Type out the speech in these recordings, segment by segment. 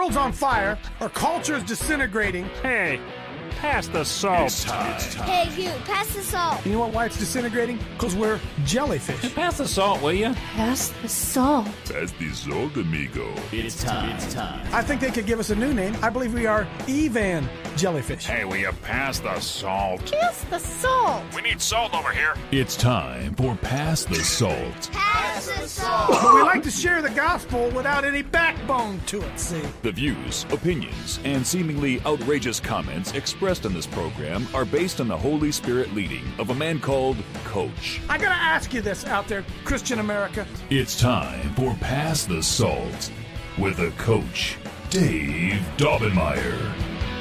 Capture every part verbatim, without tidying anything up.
world's on fire, our culture is disintegrating. Hey, pass the salt. It's time. It's time. Hey, you, pass the salt. You know what, why it's disintegrating? Because we're jellyfish. Pass the salt, will you? Pass the salt. Pass the salt, amigo. It's time. It's time. I think they could give us a new name. I believe we are Evan jellyfish. Hey, will you pass the salt? Pass the salt. We need salt over here. It's time for Pass the Salt. Pass the salt. But we like to share the gospel without any backbone to it, see? The views, opinions, and seemingly outrageous comments expressed in this program are based on the Holy Spirit leading of a man called Coach. I gotta ask you this out there, Christian America. It's time for Pass the Salt with a Coach, Dave Daubenmire.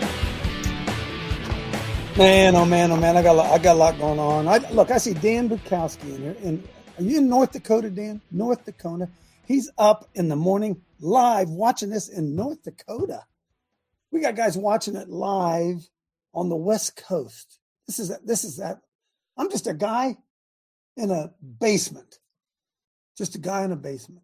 Man, oh man, oh man, I got a lot, I got a lot going on. I, look, I see Dan Bukowski in here. And are you in North Dakota, Dan? North Dakota. He's up in the morning live watching this in North Dakota. We got guys watching it live on the West Coast. This is this is that. I'm just a guy in a basement. Just a guy in a basement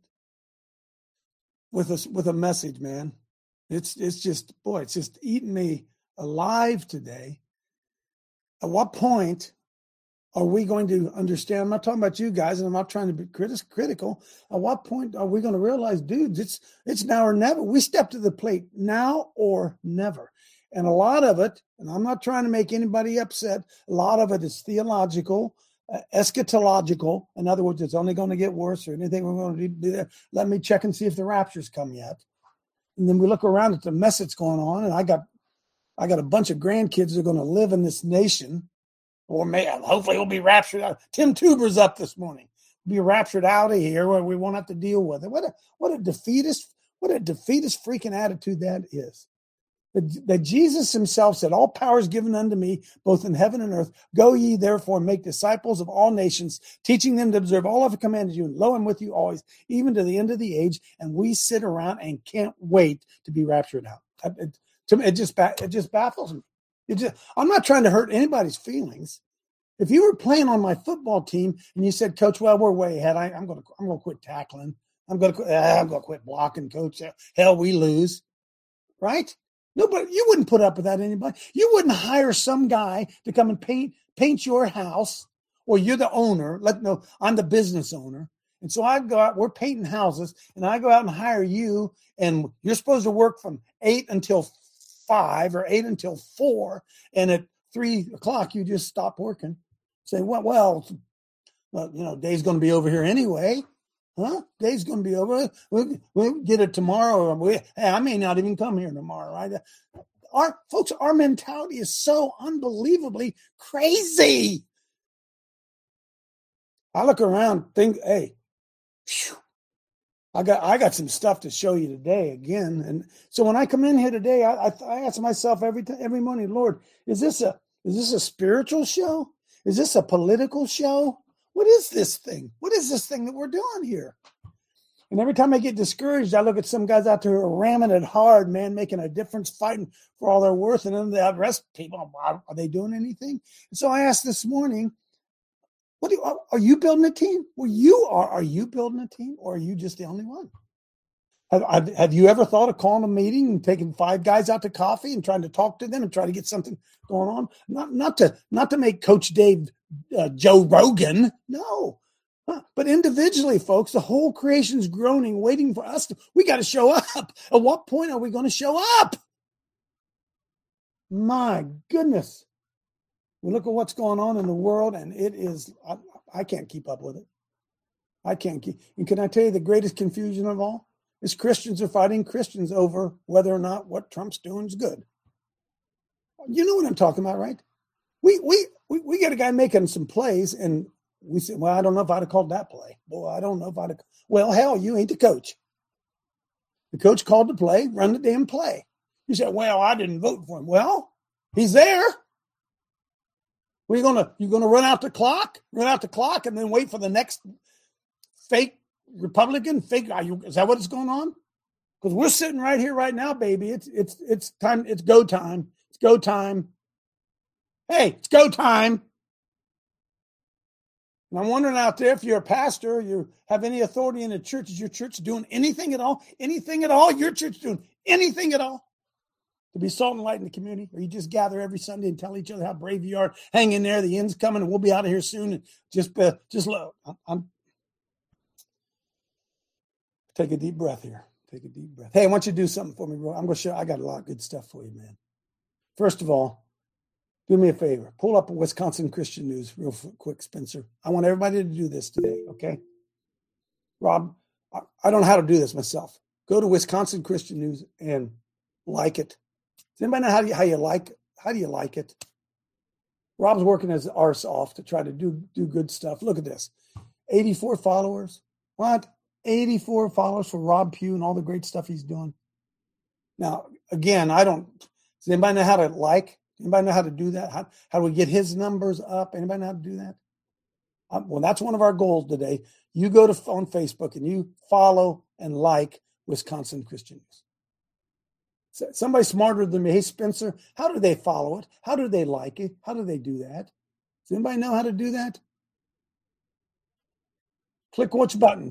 with a with a message, man. It's it's just boy, it's just eating me alive today. At what point are we going to understand? I'm not talking about you guys, and I'm not trying to be critis- critical. At what point are we going to realize, dudes, it's it's now or never. We step to the plate now or never. And a lot of it, and I'm not trying to make anybody upset, a lot of it is theological, uh, eschatological. In other words, it's only going to get worse or anything we're going to do there. Let me check and see if the rapture's come yet. And then we look around at the mess that's going on, and I got I got a bunch of grandkids that are going to live in this nation, or may hopefully we'll be raptured out. Tim Tuber's up this morning. We'll be raptured out of here where we won't have to deal with it. What a what a defeatist, what a defeatist freaking attitude that is. That, that Jesus himself said, "All power is given unto me, both in heaven and earth. Go ye therefore and make disciples of all nations, teaching them to observe all I've commanded you, and lo, I'm with you always, even to the end of the age." And we sit around and can't wait to be raptured out. It, To me, it just it just baffles me. It just, I'm not trying to hurt anybody's feelings. If you were playing on my football team and you said, "Coach, well, we're way ahead. I, I'm going to I'm going to quit tackling. I'm going to uh, I'm going to quit blocking, Coach. Hell, we lose, right?" Nobody, you wouldn't put up with that. Anybody, you wouldn't hire some guy to come and paint paint your house, or you're the owner. Let no, I'm the business owner. And so I go out, we're painting houses, and I go out and hire you, and you're supposed to work from eight until five or eight until four, and at three o'clock you just stop working. Say, well, well, well you know, Dave's going to be over here anyway, huh? Dave's going to be over. We'll, we'll get it tomorrow. We, hey, I may not even come here tomorrow, right? Our folks, our mentality is so unbelievably crazy. I look around, think, hey, phew, I got I got some stuff to show you today again. And so when I come in here today, I, I, I ask myself every time, every morning, Lord, is this a is this a spiritual show? Is this a political show? What is this thing? What is this thing that we're doing here? And every time I get discouraged, I look at some guys out there who are ramming it hard, man, making a difference, fighting for all they're worth. And then the rest of people, are, are they doing anything? And so I asked this morning, What do you, are you building a team? Well, you are. Are you building a team, or are you just the only one? Have, have you ever thought of calling a meeting and taking five guys out to coffee and trying to talk to them and try to get something going on? Not not to not to make Coach Dave uh, Joe Rogan, no, huh. But individually, folks, the whole creation's groaning, waiting for us. To, we got to show up. At what point are we going to show up? My goodness. We look at what's going on in the world, and it is, I, I can't keep up with it. I can't keep. And can I tell you the greatest confusion of all? Is Christians are fighting Christians over whether or not what Trump's doing is good. You know what I'm talking about, right? We we we, we get a guy making some plays, and we say, well, I don't know if I'd have called that play. Boy, I don't know if I'd have. Well, hell, you ain't the coach. The coach called the play, run the damn play. You said, well, I didn't vote for him. Well, he's there. We're gonna you're gonna run out the clock, run out the clock, and then wait for the next fake Republican. Fake? Are you, is that what's going on? Because we're sitting right here, right now, baby. It's it's it's time. It's go time. It's go time. Hey, it's go time. And I'm wondering out there if you're a pastor, you have any authority in the church. Is your church doing anything at all? Anything at all? Your church doing Anything at all? To be salt and light in the community? Or you just gather every Sunday and tell each other how brave you are? Hang in there. The end's coming and we'll be out of here soon. And just, uh, just look. I'm, I'm take a deep breath here. Take a deep breath. Hey, I want you to do something for me, bro. I'm going to show. I got a lot of good stuff for you, man. First of all, do me a favor. Pull up a Wisconsin Christian News real quick, Spencer. I want everybody to do this today, okay? Rob, I, I don't know how to do this myself. Go to Wisconsin Christian News and like it. Does anybody know how you, how you like how do you like it? Rob's working his arse off to try to do, do good stuff. Look at this. eighty-four followers. What? eighty-four followers for Rob Pugh and all the great stuff he's doing. Now, again, I don't – does anybody know how to like? Anybody know how to do that? How, how do we get his numbers up? Anybody know how to do that? Um, well, that's one of our goals today. You go to on Facebook and you follow and like Wisconsin Christian News. So, somebody smarter than me. Hey, Spencer, how do they follow it? How do they like it? How do they do that? Does anybody know how to do that? Click which button?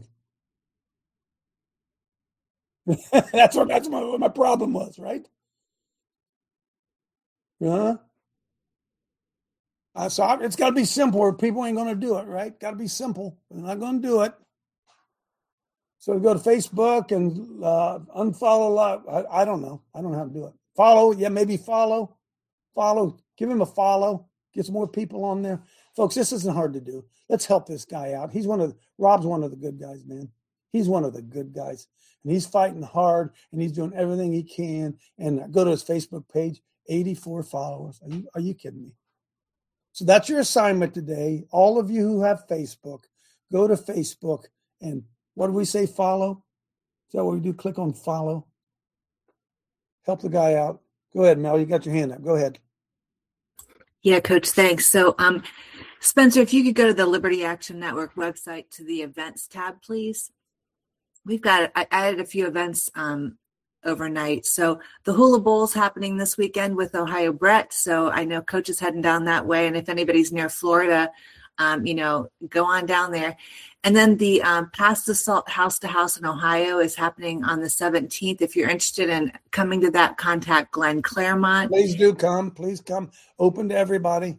that's what that's my, what my problem was, right? Huh? Uh, so it's got to be simple or people ain't going to do it, right? Got to be simple. They're not going to do it. So go to Facebook and uh, unfollow. I, I don't know. I don't know how to do it. Follow. Yeah, maybe follow. Follow. Give him a follow. Get some more people on there. Folks, this isn't hard to do. Let's help this guy out. He's one of, Rob's one of the good guys, man. He's one of the good guys. And he's fighting hard and he's doing everything he can. And go to his Facebook page. eighty-four followers. Are you, are you kidding me? So that's your assignment today. All of you who have Facebook, go to Facebook and what do we say? Follow. Is that what we do? Click on follow. Help the guy out. Go ahead, Mel. You got your hand up. Go ahead. Yeah, Coach, thanks. So, um, Spencer, if you could go to the Liberty Action Network website to the events tab, please. We've got, I added a few events um, overnight. So the Hula Bowl's happening this weekend with Ohio Brett. So I know Coach is heading down that way. And if anybody's near Florida, um, you know, go on down there. And then the um, Pass the Salt House to House in Ohio is happening on the seventeenth. If you're interested in coming to that, contact Glenn Claremont. Please do come. Please come. Open to everybody.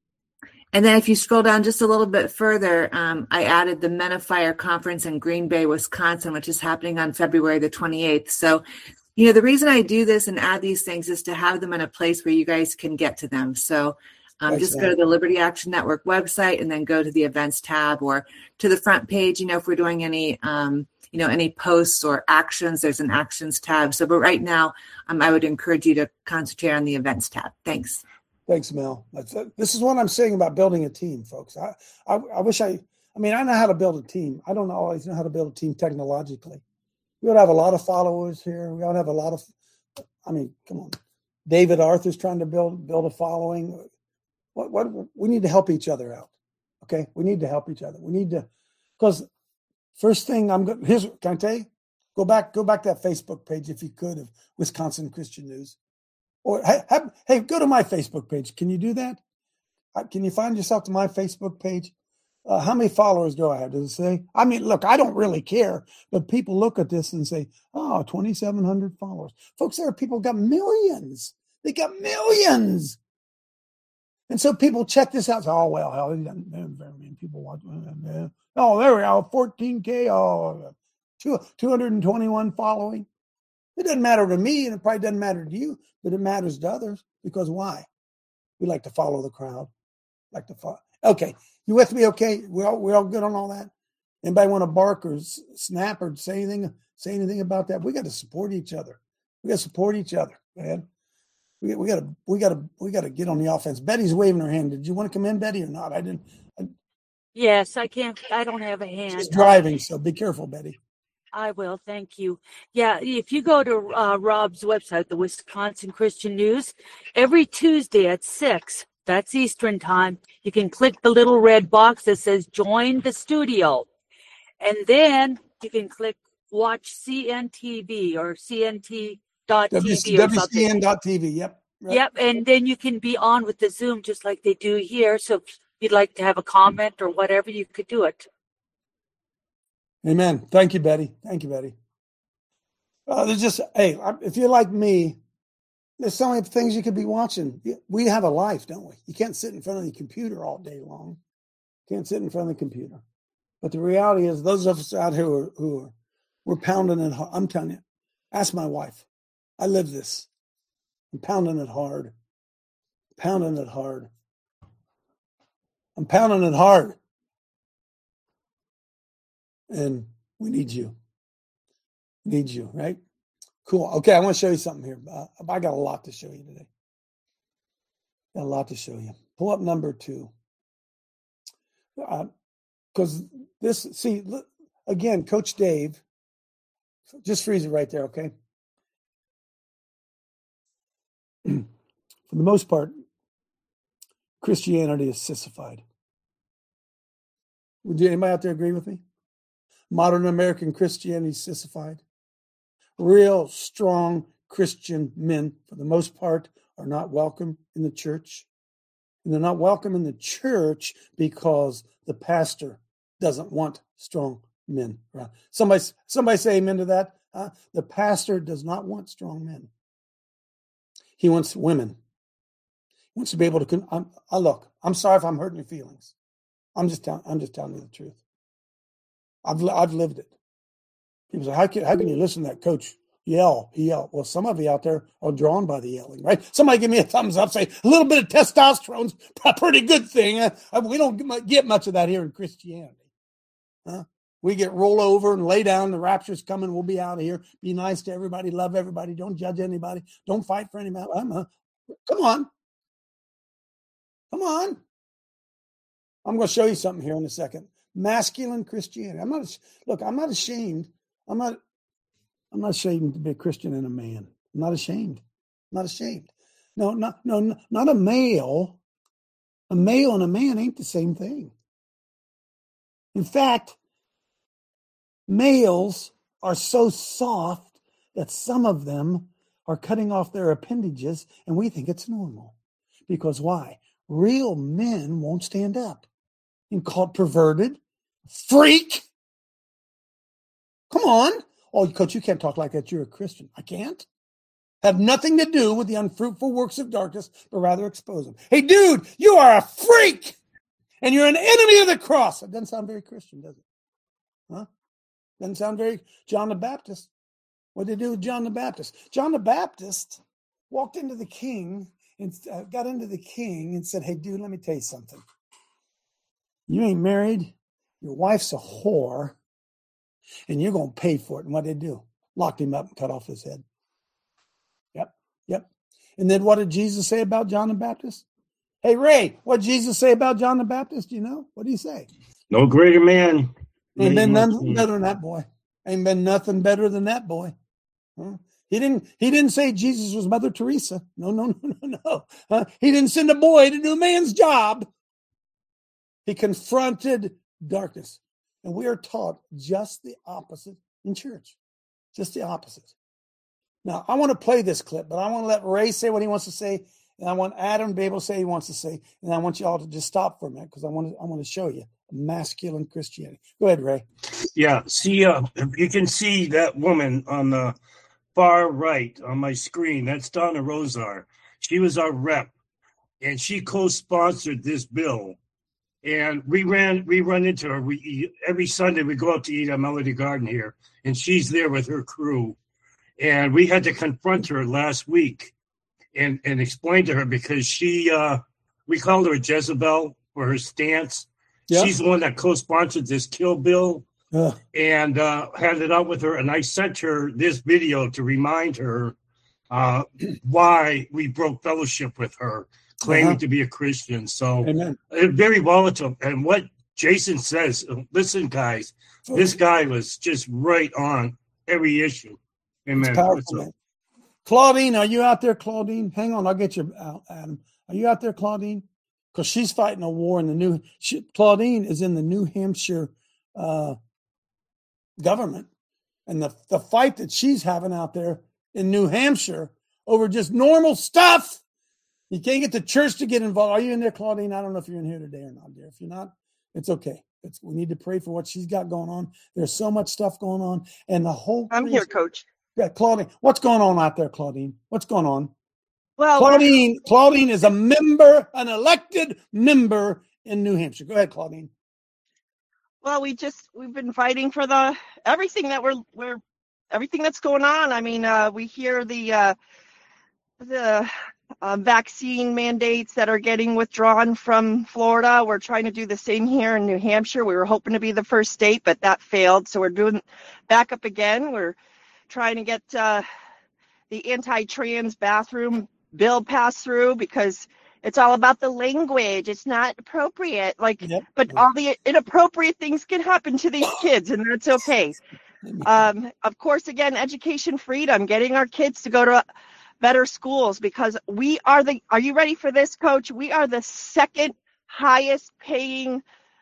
And then if you scroll down just a little bit further, um, I added the Men of Fire Conference in Green Bay, Wisconsin, which is happening on February the twenty-eighth. So, you know, the reason I do this and add these things is to have them in a place where you guys can get to them. So um, just go to the Liberty Action Network website and then go to the events tab or to the front page. You know, if we're doing any, um, you know, any posts or actions, there's an actions tab. So, but right now, um, I would encourage you to concentrate on the events tab. Thanks. Thanks, Mel. That's, uh, this is what I'm saying about building a team, folks. I, I I wish I, I mean, I know how to build a team. I don't always know how to build a team technologically. We ought to have a lot of followers here. We ought to have a lot of, I mean, come on. David Arthur's trying to build build a following. What what we need to help each other out. Okay, we need to help each other. We need to, because first thing I'm going. Here's can I tell you? Go back, go back to that Facebook page if you could of Wisconsin Christian News. Or hey, have, hey, go to my Facebook page. Can you do that? Can you find yourself to my Facebook page? Uh, how many followers do I have? Does it say? I mean, look, I don't really care, but people look at this and say, "Oh, twenty-seven hundred followers." Folks, there are people who got millions. They got millions, and so people check this out. Say, oh well, hell, very many people watch. Oh, there we are, fourteen K. Oh, two two hundred and twenty-one following. It doesn't matter to me, and it probably doesn't matter to you, but it matters to others. Because why? We like to follow the crowd. Like to follow. Okay, you with me? Okay, we all we all good on all that. Anybody want to bark or snap or say anything? Say anything about that? We got to support each other. We got to support each other, man. We we got to we got to we got to get on the offense. Betty's waving her hand. Did you want to come in, Betty, or not? I didn't. I, yes, I can't. I don't have a hand. She's driving, so be careful, Betty. I will. Thank you. Yeah, if you go to uh, Rob's website, the Wisconsin Christian News, every Tuesday at six, that's Eastern time, you can click the little red box that says join the studio. And then you can click watch C N T V or C N T dot T V. W C N dot T V, yep. Right. Yep, and then you can be on with the Zoom just like they do here. So if you'd like to have a comment or whatever, you could do it. Amen. Thank you, Betty. Thank you, Betty. Uh, there's just, hey, if you're like me, there's so many things you could be watching. We have a life, don't we? You can't sit in front of the computer all day long. You can't sit in front of the computer. But the reality is, those of us out here who are, who are we're pounding it hard. I'm telling you, ask my wife. I live this. I'm pounding it hard. Pounding it hard. I'm pounding it hard. And we need you. We need you, right? Cool. Okay, I want to show you something here. Uh, I got a lot to show you today. Got a lot to show you. Pull up number two. Because uh, this, see, look, again, Coach Dave, just freeze it right there, okay? For the most part, Christianity is sissified. Would anybody out there agree with me? Modern American Christianity is sissified. Real strong Christian men, for the most part, are not welcome in the church. And they're not welcome in the church because the pastor doesn't want strong men around. Somebody, somebody say amen to that. Uh, the pastor does not want strong men. He wants women. He wants to be able to. Con- I'm, I look. I'm sorry if I'm hurting your feelings. I'm just telling. I'm just telling you the truth. I've I've lived it. People say, "How can how can you listen to that coach yell? He yell." Well, some of you out there are drawn by the yelling, right? Somebody give me a thumbs up. Say a little bit of testosterone's a pretty good thing. Uh, we don't get much of that here in Christianity. Huh? We get roll over and lay down. The rapture's coming. We'll be out of here. Be nice to everybody. Love everybody. Don't judge anybody. Don't fight for anybody. I'm a, come on. Come on. I'm going to show you something here in a second. Masculine Christianity. I'm not, look, I'm not ashamed. I'm not, I'm not ashamed to be a Christian and a man. I'm not ashamed. I'm not ashamed. No, not, no, not a male. A male and a man ain't the same thing. In fact, males are so soft that some of them are cutting off their appendages, and we think it's normal. Because why? Real men won't stand up. And called perverted, freak. Come on. Oh, coach, you can't talk like that. You're a Christian. I can't. Have nothing to do with the unfruitful works of darkness, but rather expose them. Hey, dude, you are a freak, and you're an enemy of the cross. That doesn't sound very Christian, does it? Huh? Doesn't sound very John the Baptist. What did they do with John the Baptist? John the Baptist walked into the king and uh, got into the king and said, "Hey, dude, let me tell you something. You ain't married. Your wife's a whore, and you're going to pay for it." And what did they do? Locked him up and cut off his head. Yep, yep. And then what did Jesus say about John the Baptist? Hey, Ray, what did Jesus say about John the Baptist? Do you know? What did he say? No greater man. Ain't been nothing better than that boy. Ain't been nothing better than that boy. Huh? He didn't. He didn't say Jesus was Mother Teresa. No, no, no, no, no. Uh, he didn't send a boy to do a man's job. He confronted darkness, and we are taught just the opposite in church. Just the opposite. Now, I want to play this clip, but I want to let Ray say what he wants to say, and I want Adam to be able to say what he wants to say, and I want you all to just stop for a minute because I want to. I want to show you masculine Christianity. Go ahead, Ray. Yeah, see, uh, you can see that woman on the far right on my screen. That's Donna Rosar. She was our rep, and she co-sponsored this bill. And we ran, we run into her. We every Sunday we go out to eat at Melody Garden here, and she's there with her crew. And we had to confront her last week and, and explain to her because she, uh, we called her a Jezebel for her stance. Yep. She's the one that co-sponsored this kill bill Ugh. and uh, had it out with her. And I sent her this video to remind her uh, why we broke fellowship with her, claiming uh-huh. to be a Christian. So Amen. Very volatile. And what Jason says, listen, guys, okay. This guy was just right on every issue. Amen. Powerful, Claudine, are you out there, Claudine? Hang on, I'll get you out, Adam. Are you out there, Claudine? Because she's fighting a war in the new. She, Claudine is in the New Hampshire uh, government, and the the fight that she's having out there in New Hampshire over just normal stuff. You can't get the church to get involved. Are you in there, Claudine? I don't know if you're in here today or not, dear. If you're not, it's okay. It's, we need to pray for what she's got going on. There's so much stuff going on, and the whole. I'm here, Coach. Yeah, Claudine. What's going on out there, Claudine? What's going on? Well, Claudine, Claudine is a member, an elected member in New Hampshire. Go ahead, Claudine. Well, we just we've been fighting for the everything that we're we're everything that's going on. I mean, uh, we hear the uh, the uh, vaccine mandates that are getting withdrawn from Florida. We're trying to do the same here in New Hampshire. We were hoping to be the first state, but that failed. So we're doing back up again. We're trying to get uh, the anti-trans bathroom bill passed through because it's all about the language. It's not appropriate. Like, Yep. but all the inappropriate things can happen to these kids, and that's okay. Um, of course, again, education freedom, getting our kids to go to better schools, because we are the, are you ready for this, Coach? We are the second highest paying,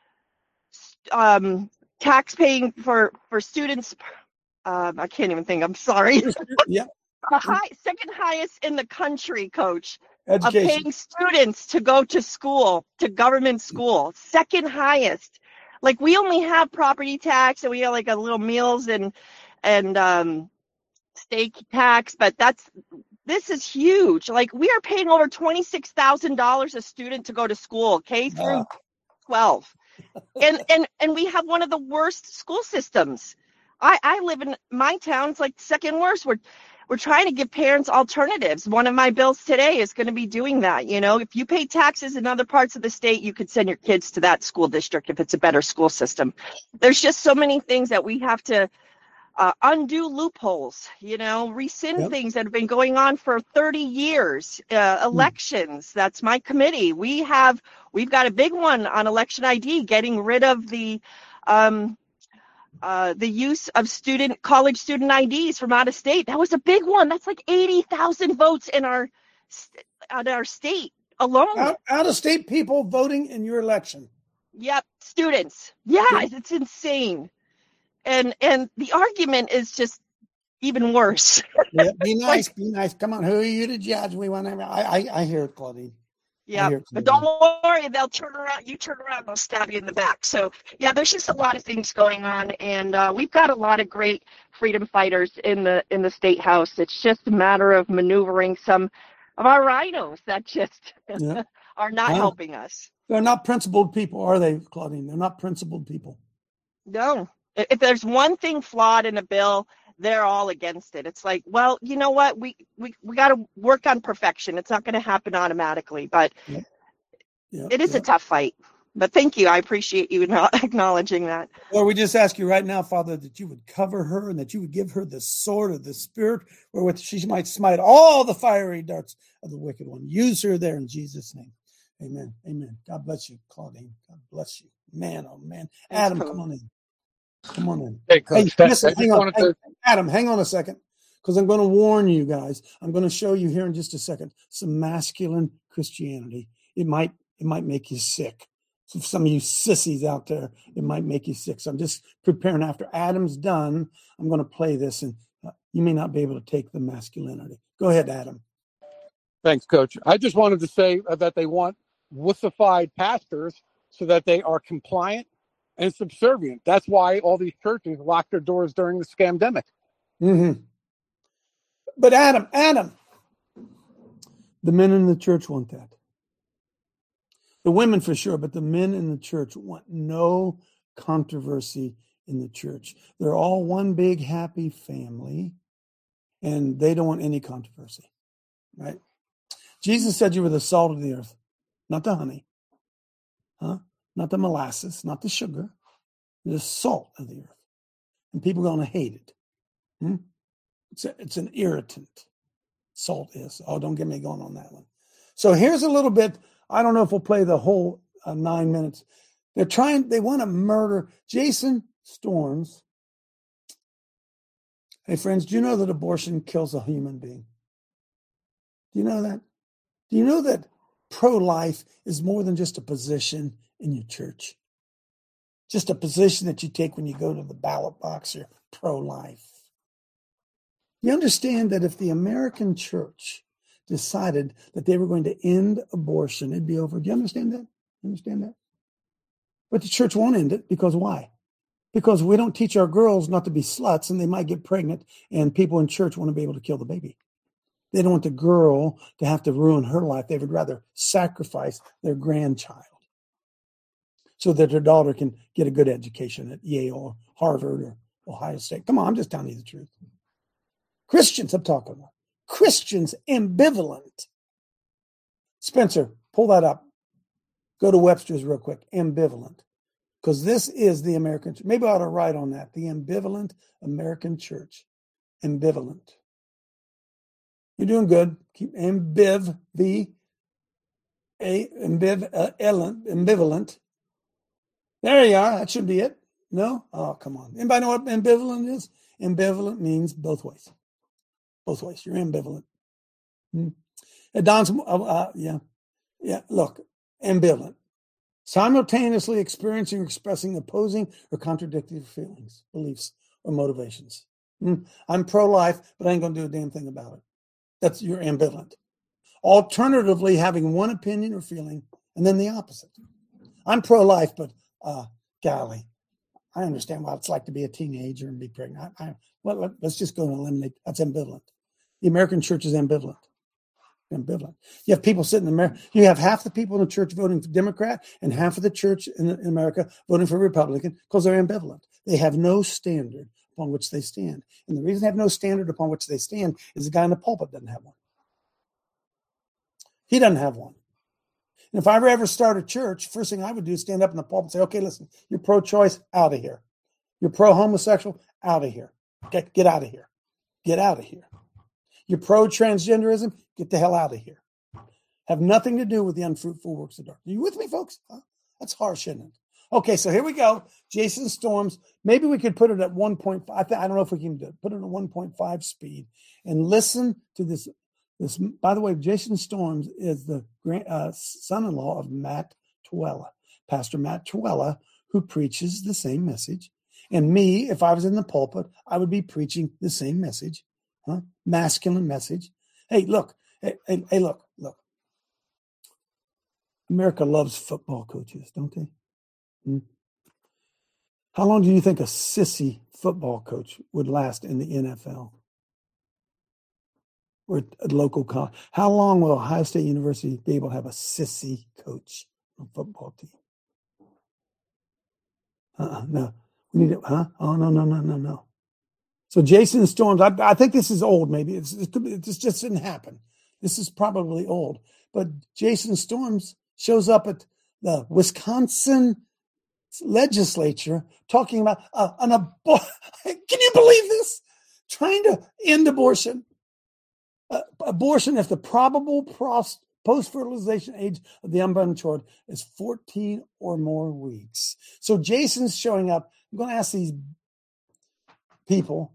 um, tax paying for, for students. Um, I can't even think, I'm sorry. Yeah. The high, second highest in the country, Coach, of Education. paying students to go to school, to government school. Second highest. Like, we only have property tax, and we have like a little meals and and um, steak tax, but that's this is huge. Like, we are paying over twenty-six thousand dollars a student to go to school, K through Wow. twelve, and and and we have one of the worst school systems. I I live in my town; it's like second worst. We're We're trying to give parents alternatives. One of my bills today is going to be doing that. You know, if you pay taxes in other parts of the state, you could send your kids to that school district if it's a better school system. There's just so many things that we have to uh, undo loopholes, you know, rescind Yep. things that have been going on for thirty years. Uh, elections, that's my committee. We have, we've got a big one on election I D, getting rid of the, um, Uh, the use of student college student I Ds from out of state. That was a big one. That's like eighty thousand votes in our in our state alone. Out, out of state people voting in your election. Yep, students. Yeah, it's insane. And and the argument is just even worse. Yeah, be nice, be nice. Come on, who are you to judge? We want to. I, I, I hear it, Claudine. Yeah, but don't worry, they'll turn around. You turn around, they'll stab you in the back. So, yeah, there's just a lot of things going on, and uh, we've got a lot of great freedom fighters in the in the state house. It's just a matter of maneuvering some of our rhinos that just Yeah. are not Wow. helping us. They're not principled people, are they, Claudine? They're not principled people. No, if if there's one thing flawed in a bill, they're all against it. It's like, well, you know what? We we, we got to work on perfection. It's not going to happen automatically, but Yep. Yep, it is yep. a tough fight. But thank you. I appreciate you not acknowledging that. Lord, we just ask you right now, Father, that you would cover her and that you would give her the sword of the Spirit wherewith she might smite all the fiery darts of the wicked one. Use her there in Jesus' name. Amen. Amen. God bless you, Claudine. God bless you. Man, oh man. Thanks, Adam, Coach. come on in. Come on in. Hey, Coach, Hey, thanks. listen, I just hang on. wanted Hang- to- Adam, hang on a second, because I'm going to warn you guys. I'm going to show you here in just a second some masculine Christianity. It might it might make you sick. So for some of you sissies out there, it might make you sick. So I'm just preparing. After Adam's done, I'm going to play this, and uh, you may not be able to take the masculinity. Go ahead, Adam. Thanks, Coach. I just wanted to say that they want wussified pastors so that they are compliant and subservient. That's why all these churches locked their doors during the scamdemic. Mm-hmm. But Adam, Adam, the men in the church want that. The women for sure, but the men in the church want no controversy in the church. They're all one big happy family, and they don't want any controversy, right? Jesus said you were the salt of the earth, not the honey, huh? Not the molasses, not the sugar, the salt of the earth. And people are going to hate it. Hmm? It's, a, it's an irritant. Salt is. Oh, don't get me going on that one. So here's a little bit. I don't know if we'll play the whole uh, nine minutes. They're trying, they want to murder Jason Storms. Hey, friends, do you know that abortion kills a human being? Do you know that? Do you know that pro-life is more than just a position in your church? Just a position that you take when you go to the ballot box, you're pro-life. You understand that if the American church decided that they were going to end abortion, it'd be over. Do you understand that? You understand that? But the church won't end it because why? Because we don't teach our girls not to be sluts, and they might get pregnant, and people in church want to be able to kill the baby. They don't want the girl to have to ruin her life. They would rather sacrifice their grandchild so that their daughter can get a good education at Yale or Harvard or Ohio State. Come on, I'm just telling you the truth. Christians, I'm talking about. Christians ambivalent. Spencer, pull that up. Go to Webster's real quick. Ambivalent. Because this is the American church. Maybe I ought to write on that. The ambivalent American church. Ambivalent. You're doing good. Keep ambiv, V, A, ambiv, uh, ambivalent. There you are. That should be it. No? Oh, come on. Anybody know what ambivalent is? Ambivalent means both ways. Both ways. You're ambivalent. Hmm. Don's, uh, uh, yeah. Yeah, look, ambivalent. Simultaneously experiencing or expressing opposing or contradictory feelings, beliefs, or motivations. Hmm. I'm pro-life, but I ain't going to do a damn thing about it. That's you're ambivalent. Alternatively, having one opinion or feeling, and then the opposite. I'm pro-life, but uh, golly, I understand what it's like to be a teenager and be pregnant. I, I, well, let, let's just go and eliminate. That's ambivalent. The American church is ambivalent. Ambivalent. You have people sitting in America. You have half the people in the church voting for Democrat and half of the church in, in America voting for Republican because they're ambivalent. They have no standard upon which they stand. And the reason they have no standard upon which they stand is the guy in the pulpit doesn't have one. He doesn't have one. And if I ever ever start a church, first thing I would do is stand up in the pulpit and say, okay, listen, you're pro-choice, out of here. You're pro-homosexual, out of here. Okay, get out of here. Get out of here. You're pro-transgenderism, get the hell out of here. Have nothing to do with the unfruitful works of darkness. Are you with me, folks? Huh? That's harsh, isn't it? Okay, so here we go. Jason Storms. Maybe we could put it at one point five. I, th- I don't know if we can do it. Put it at one point five speed and listen to this. This, by the way, Jason Storms is the grand, uh, son-in-law of Matt Tuella, Pastor Matt Tuella, who preaches the same message. And me, if I was in the pulpit, I would be preaching the same message, huh? Masculine message. Hey, look, hey, hey, hey, look, look. America loves football coaches, don't they? Hmm? How long do you think a sissy football coach would last in the N F L? Or a local college? How long will Ohio State University be able to have a sissy coach on a football team? Uh-uh, no. We need it, huh? Oh, no, no, no, no, no. So Jason Storms, I, I think this is old maybe. It's, it could be, this just didn't happen. This is probably old. But Jason Storms shows up at the Wisconsin legislature talking about uh, an abortion. Can you believe this? Trying to end abortion. Uh, abortion if the probable pros- post-fertilization age of the unborn child is fourteen or more weeks. So Jason's showing up. I'm going to ask these people,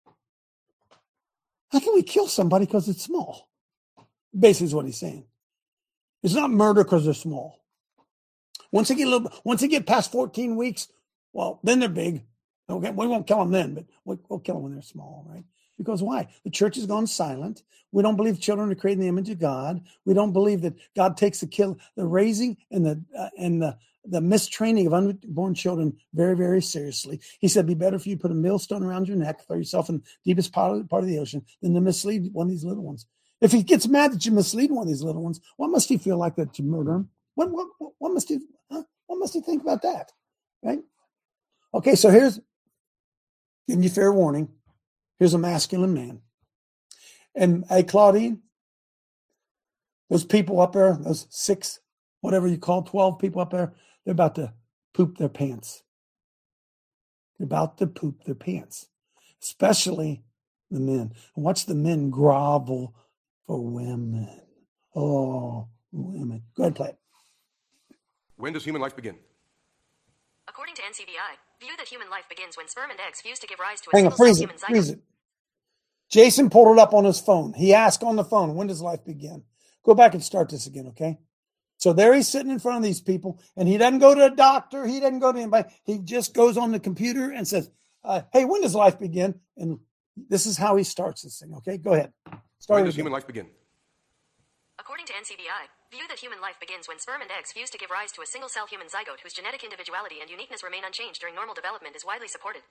how can we kill somebody because it's small? Basically is what he's saying. It's not murder because they're small. Once they get a little, once they get past fourteen weeks, well, then they're big. Okay, we won't kill them then, but we'll, we'll kill them when they're small, right? Because why? The church has gone silent. We don't believe children are created in the image of God. We don't believe that God takes the kill, the raising and the uh, and the the mistraining of unborn children very, very seriously. He said, "Be better for you to put a millstone around your neck, throw yourself in the deepest part of, part of the ocean, than to mislead one of these little ones." If he gets mad that you mislead one of these little ones, what must he feel like that you murder him? What what what must he huh? What must he think about that? Right? Okay, so here's giving you fair warning. Here's a masculine man. And hey, Claudine, those people up there, those six, whatever you call, twelve people up there, they're about to poop their pants. They're about to poop their pants, especially the men. And watch the men grovel for women. Oh, women. Go ahead, play it. When does human life begin? According to N C B I, view that human life begins when sperm and eggs fuse to give rise to a Hang on, single freeze cell it, human freeze zygote. it. Jason pulled it up on his phone. He asked on the phone, when does life begin? Go back and start this again, okay? So there he's sitting in front of these people, and he doesn't go to a doctor. He doesn't go to anybody. He just goes on the computer and says, uh, hey, when does life begin? And this is how he starts this thing, okay? Go ahead. Start when does again. human life begin? According to N C B I, view that human life begins when sperm and eggs fuse to give rise to a single-cell human zygote whose genetic individuality and uniqueness remain unchanged during normal development is widely supported.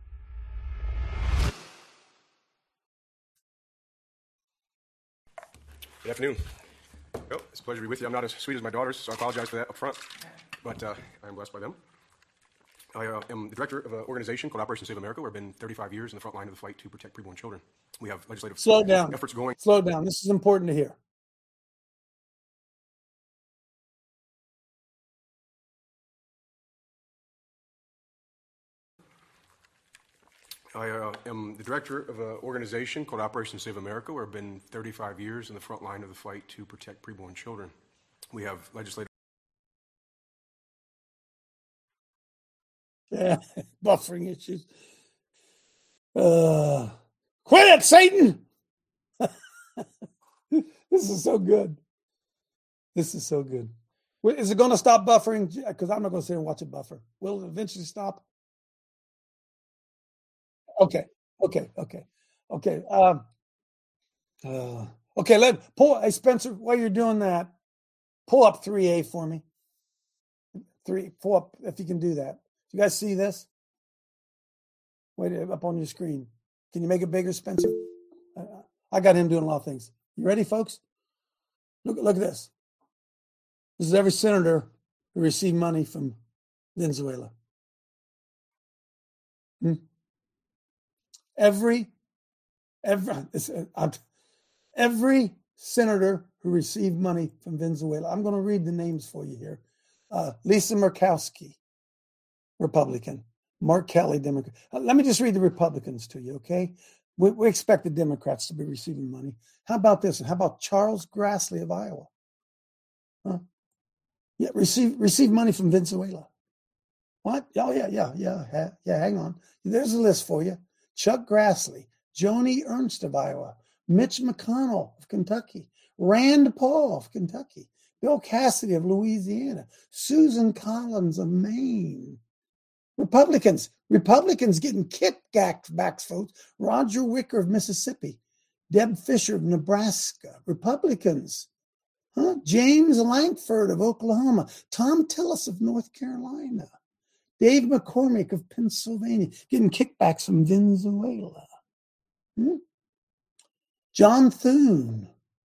Good afternoon. Well, it's a pleasure to be with you. I'm not as sweet as my daughters, so I apologize for that up front, but uh, I'm blessed by them. I uh, am the director of an organization called Operation Save America. We've been thirty-five years in the front line of the fight to protect preborn children. We have legislative Slow down. efforts going. Slow down. This is important to hear. I uh, am the director of an organization called Operation Save America. We've been thirty-five years in the front line of the fight to protect preborn children. We have legislative. Yeah, buffering issues. Uh, quit it, Satan! This is so good. This is so good. Wait, is it going to stop buffering? Because I'm not going to sit here and watch it buffer. Will it eventually stop? Okay, okay, okay, okay. Um, uh, okay, let pull. Hey, Spencer, while you're doing that, pull up three A for me. Three, pull up if you can do that. You guys see this? Wait, up on your screen. Can you make it bigger, Spencer? I got him doing a lot of things. You ready, folks? Look, look at this. This is every senator who received money from Venezuela. Hmm. Every, every, every senator who received money from Venezuela. I'm going to read the names for you here. Uh, Lisa Murkowski, Republican. Mark Kelly, Democrat. Uh, let me just read the Republicans to you, okay? We, we expect the Democrats to be receiving money. How about this? How about Charles Grassley of Iowa? Huh? Yeah, receive receive money from Venezuela. What? Oh, yeah, yeah, yeah, ha, yeah, hang on. There's a list for you. Chuck Grassley, Joni Ernst of Iowa, Mitch McConnell of Kentucky, Rand Paul of Kentucky, Bill Cassidy of Louisiana, Susan Collins of Maine. Republicans, Republicans getting kickbacks votes. Roger Wicker of Mississippi, Deb Fisher of Nebraska. Republicans, huh? James Lankford of Oklahoma, Tom Tillis of North Carolina, Dave McCormick of Pennsylvania, getting kickbacks from Venezuela. Hmm? John Thune,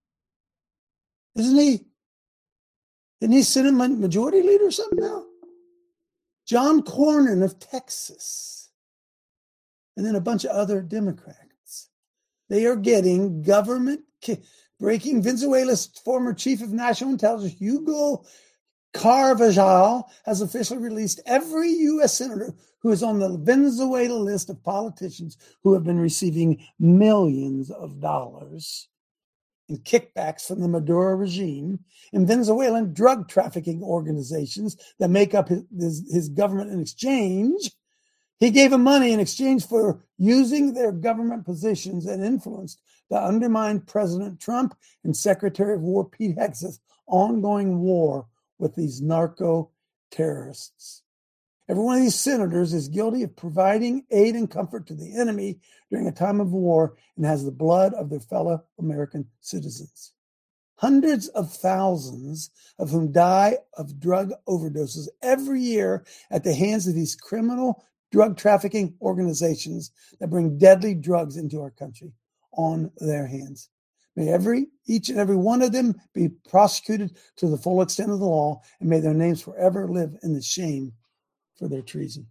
isn't he? Isn't he Senate Majority Leader or something now? John Cornyn of Texas, and then a bunch of other Democrats. They are getting government ki- breaking. Venezuela's former chief of national intelligence, Hugo Carvajal, has officially released every U S senator who is on the Venezuela list of politicians who have been receiving millions of dollars in kickbacks from the Maduro regime and Venezuelan drug trafficking organizations that make up his, his, his government in exchange. He gave them money in exchange for using their government positions and influence to undermine President Trump and Secretary of War Pete Hegseth's ongoing war with these narco terrorists. Every one of these senators is guilty of providing aid and comfort to the enemy during a time of war and has the blood of their fellow American citizens. Hundreds of thousands of whom die of drug overdoses every year at the hands of these criminal drug trafficking organizations that bring deadly drugs into our country on their hands. May every, each and every one of them be prosecuted to the full extent of the law, and may their names forever live in the shame for their treason.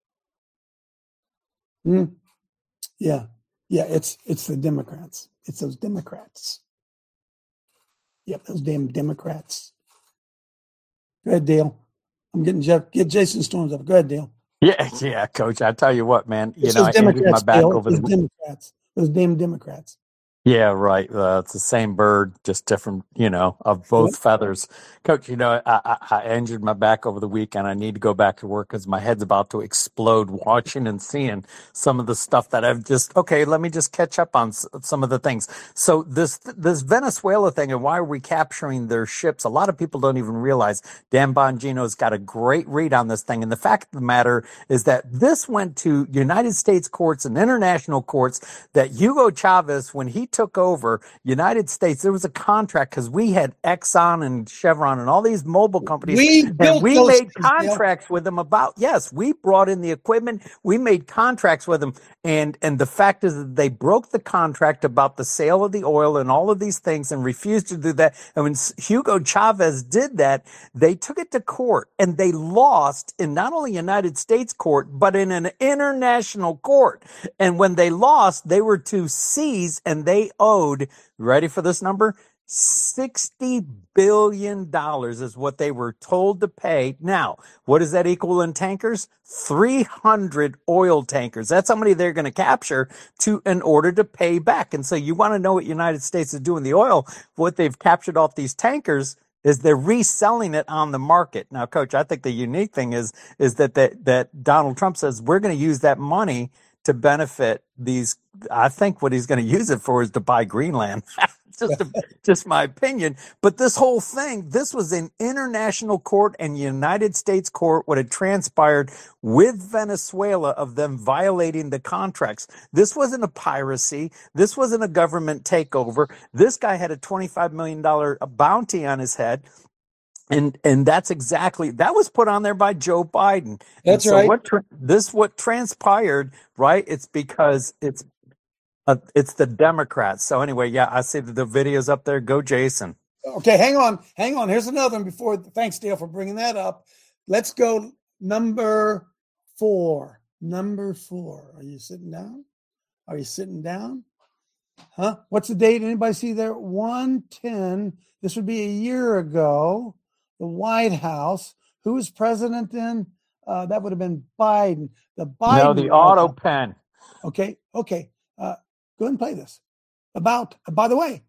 Mm. Yeah, yeah, it's it's the Democrats. It's those Democrats. Yep, those damn Democrats. Go ahead, Dale. I'm getting Jeff. Get Jason Storms up. Go ahead, Dale. Yeah, yeah, Coach. I tell you what, man. You It's know, those I injured my Democrats, back Dale. over Those the. Democrats. Those damn Democrats. Yeah, right. Uh, it's the same bird, just different, you know, of both Yep. feathers. Coach, you know, I, I, I injured my back over the weekend. I need to go back to work because my head's about to explode watching and seeing some of the stuff that I've just, okay, let me just catch up on s- some of the things. So this this Venezuela thing and why are we capturing their ships? A lot of people don't even realize Dan Bongino's got a great read on this thing. And the fact of the matter is that this went to United States courts and international courts that Hugo Chavez, when he took over United States, there was a contract because we had Exxon and Chevron and all these mobile companies. We and built we those made things, Dale. contracts with them about, yes, we brought in the equipment. We made contracts with them. And, and the fact is that they broke the contract about the sale of the oil and all of these things and refused to do that. And when Hugo Chavez did that, they took it to court and they lost in not only United States court, but in an international court. And when they lost, they were to seize and they owed, ready for this number? sixty billion dollars is what they were told to pay. Now, what does that equal in tankers? three hundred oil tankers. That's how many they're going to capture to in order to pay back. And so you want to know what United States is doing the oil, what they've captured off these tankers is they're reselling it on the market. Now, Coach, I think the unique thing is is that that, that Donald Trump says we're going to use that money to benefit these. I think what he's going to use it for is to buy Greenland. Just, a, just my opinion. But this whole thing, this was an international court and United States court, what had transpired with Venezuela of them violating the contracts. This wasn't a piracy. This wasn't a government takeover. This guy had a twenty-five million dollars bounty on his head. And and that's exactly, that was put on there by Joe Biden. That's and so right. What tra- this what transpired, right? It's because it's uh, it's the Democrats. So anyway, yeah, I see that the video's up there. Go, Jason. Okay, hang on, hang on. Here's another one before. Thanks, Dale, for bringing that up. Let's go number four. Number four. Are you sitting down? Are you sitting down? Huh? What's the date? Anybody see there? one ten. This would be a year ago. The White House. Who was president then? Uh, that would have been Biden. The Biden. No, the auto pen. Okay, okay. Uh, go ahead and play this. About, by the way,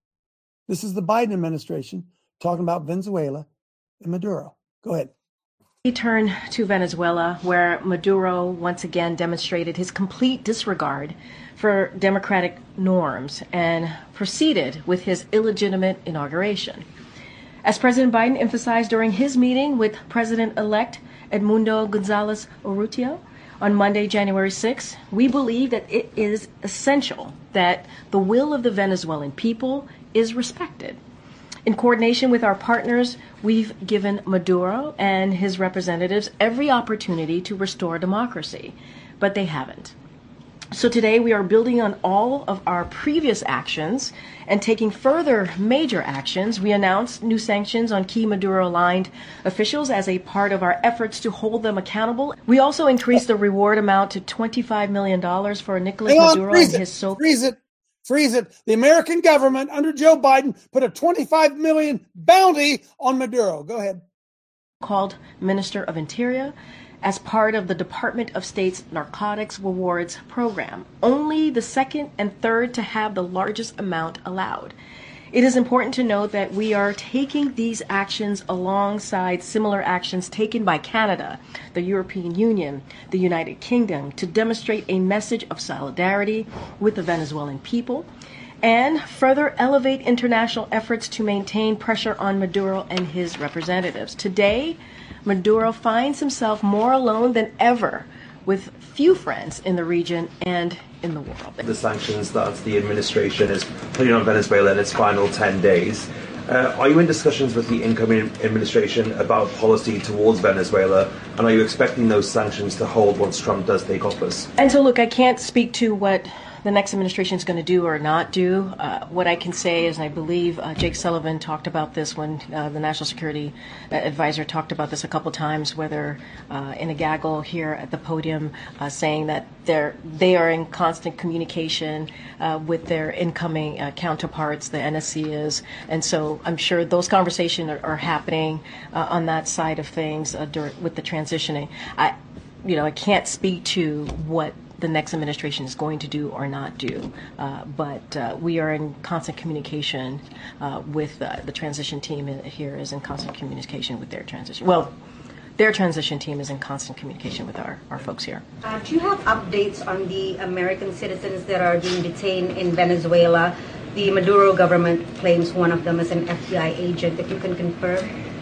this is the Biden administration talking about Venezuela and Maduro. Go ahead. We turn to Venezuela, where Maduro once again demonstrated his complete disregard for democratic norms and proceeded with his illegitimate inauguration. As President Biden emphasized during his meeting with President-elect Edmundo Gonzalez Urrutia on Monday, January sixth, we believe that it is essential that the will of the Venezuelan people is respected. In coordination with our partners, we've given Maduro and his representatives every opportunity to restore democracy, but they haven't. So today we are building on all of our previous actions and taking further major actions. We announced new sanctions on key Maduro-aligned officials as a part of our efforts to hold them accountable. We also increased the reward amount to twenty-five million dollars for Nicolas Hang on, Maduro freeze and it, his so freeze it, freeze it. The American government under Joe Biden put a twenty-five million dollars bounty on Maduro. Go ahead. Called Minister of Interior as part of the Department of State's Narcotics Rewards program, only the second and third to have the largest amount allowed. It is important to note that we are taking these actions alongside similar actions taken by Canada, the European Union, the United Kingdom to demonstrate a message of solidarity with the Venezuelan people and further elevate international efforts to maintain pressure on Maduro and his representatives. Today, Maduro finds himself more alone than ever, with few friends in the region and in the world. The sanctions that the administration is putting on Venezuela in its final ten days. Uh, are you in discussions with the incoming administration about policy towards Venezuela, and are you expecting those sanctions to hold once Trump does take office? And so, look, I can't speak to what the next administration is going to do or not do. Uh, what I can say is, and I believe uh, Jake Sullivan talked about this when uh, the National Security Advisor talked about this a couple times, whether uh, in a gaggle here at the podium, uh, saying that they're they are in constant communication uh, with their incoming uh, counterparts, the N S C is, and so I'm sure those conversations are, are happening uh, on that side of things uh, during, with the transitioning. I, you know, I can't speak to what the next administration is going to do or not do. Uh, but uh, we are in constant communication uh, with uh, the transition team here is in constant communication with their transition. Well, their transition team is in constant communication with our, our folks here. Uh, do you have updates on the American citizens that are being detained in Venezuela? The Maduro government claims one of them is an F B I agent. If you can confirm.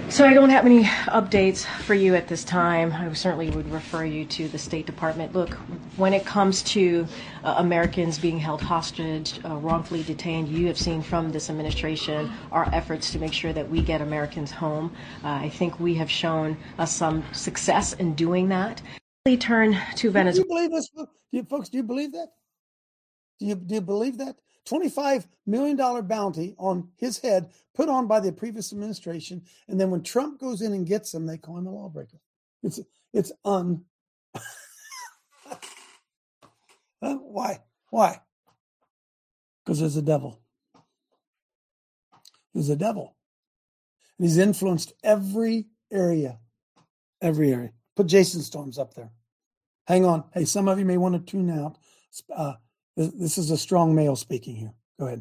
So I don't have any updates for you at this time. I certainly would refer you to the State Department. Look, when it comes to uh, Americans being held hostage, uh, wrongfully detained, you have seen from this administration our efforts to make sure that we get Americans home. Uh, I think we have shown uh, some success in doing that. We turn to Venezuela. Do you believe this, do you, folks? Do you believe that? Do you do you believe that? twenty-five million dollars bounty on his head put on by the previous administration. And then when Trump goes in and gets him, they call him a lawbreaker. It's, it's un. huh? Why? Why? Because there's a devil. There's a devil. And he's influenced every area. Every area. Put Jason Storms up there. Hang on. Hey, some of you may want to tune out. Uh, this is a strong male speaking here. Go ahead.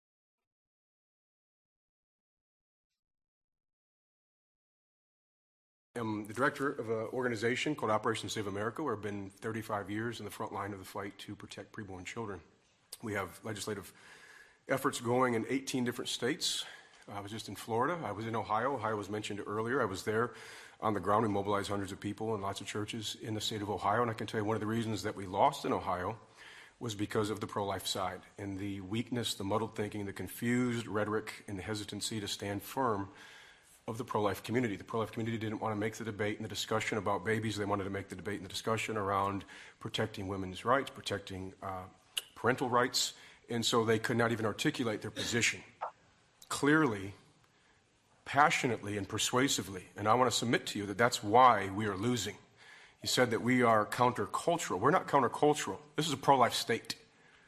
I'm the director of an organization called Operation Save America, where I've been thirty-five years in the front line of the fight to protect preborn children. We have legislative efforts going in eighteen different states. I was just in Florida. I was in Ohio. Ohio was mentioned earlier. I was there on the ground. We mobilized hundreds of people and lots of churches in the state of Ohio. And I can tell you one of the reasons that we lost in Ohio was because of the pro-life side and the weakness, the muddled thinking, the confused rhetoric, and the hesitancy to stand firm of the pro-life community. The pro-life community didn't want to make the debate and the discussion about babies. They wanted to make the debate and the discussion around protecting women's rights, protecting uh, parental rights, and so they could not even articulate their position clearly, passionately, and persuasively. And I want to submit to you that that's why we are losing. You said that we are countercultural. We're not countercultural. This is a pro-life state.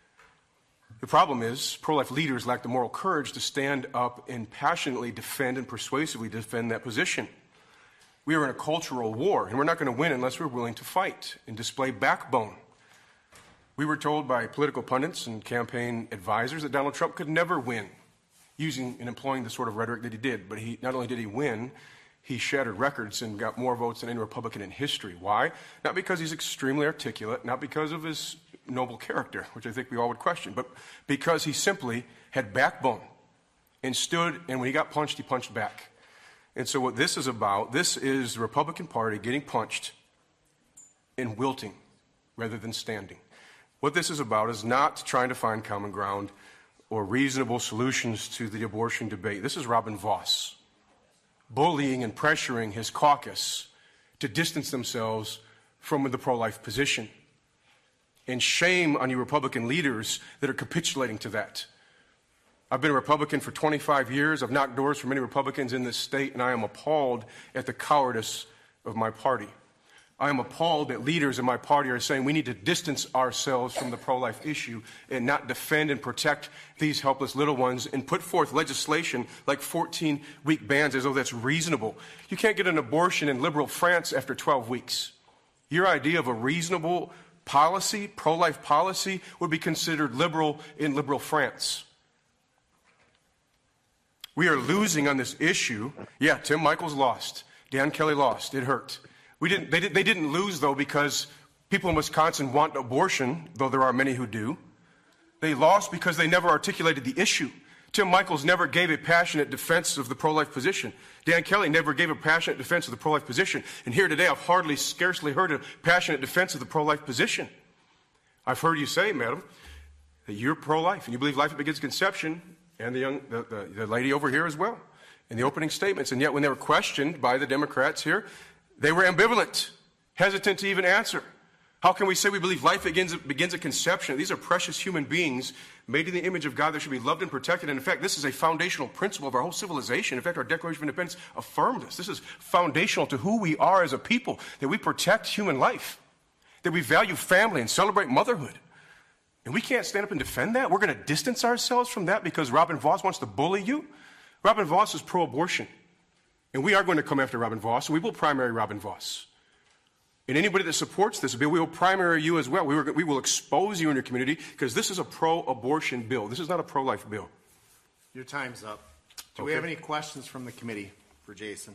The problem is pro-life leaders lack the moral courage to stand up and passionately defend and persuasively defend that position. We are in a cultural war, and we're not going to win unless we're willing to fight and display backbone. We were told by political pundits and campaign advisors that Donald Trump could never win using and employing the sort of rhetoric that he did. But he not only did he win, he shattered records and got more votes than any Republican in history. Why? Not because he's extremely articulate, not because of his noble character, which I think we all would question, but because he simply had backbone and stood, and when he got punched, he punched back. And so what this is about, this is the Republican Party getting punched and wilting rather than standing. What this is about is not trying to find common ground or reasonable solutions to the abortion debate. This is Robin Vos bullying and pressuring his caucus to distance themselves from the pro-life position. And shame on you Republican leaders that are capitulating to that. I've been a Republican for twenty-five years. I've knocked doors for many Republicans in this state, and I am appalled at the cowardice of my party. I am appalled that leaders in my party are saying we need to distance ourselves from the pro-life issue and not defend and protect these helpless little ones and put forth legislation like fourteen-week bans as though that's reasonable. You can't get an abortion in liberal France after twelve weeks. Your idea of a reasonable policy, pro-life policy, would be considered liberal in liberal France. We are losing on this issue. Yeah, Tim Michels lost. Dan Kelly lost. It hurt. We didn't, they, did, they didn't lose, though, because people in Wisconsin want abortion, though there are many who do. They lost because they never articulated the issue. Tim Michels never gave a passionate defense of the pro-life position. Dan Kelly never gave a passionate defense of the pro-life position. And here today, I've hardly, scarcely heard a passionate defense of the pro-life position. I've heard you say, madam, that you're pro-life and you believe life begins at conception, and the, young, the, the, the lady over here as well, in the opening statements. And yet when they were questioned by the Democrats here, they were ambivalent, hesitant to even answer. How can we say we believe life begins, begins at conception? These are precious human beings made in the image of God that should be loved and protected. And in fact, this is a foundational principle of our whole civilization. In fact, our Declaration of Independence affirmed this. This is foundational to who we are as a people, that we protect human life, that we value family and celebrate motherhood. And we can't stand up and defend that? We're going to distance ourselves from that because Robin Vos wants to bully you? Robin Vos is pro-abortion. And we are going to come after Robin Vos, and we will primary Robin Vos. And anybody that supports this bill, we will primary you as well. We, were, we will expose you in your community because this is a pro-abortion bill. This is not a pro-life bill. Your time's up. Do Okay. we have any questions from the committee for Jason?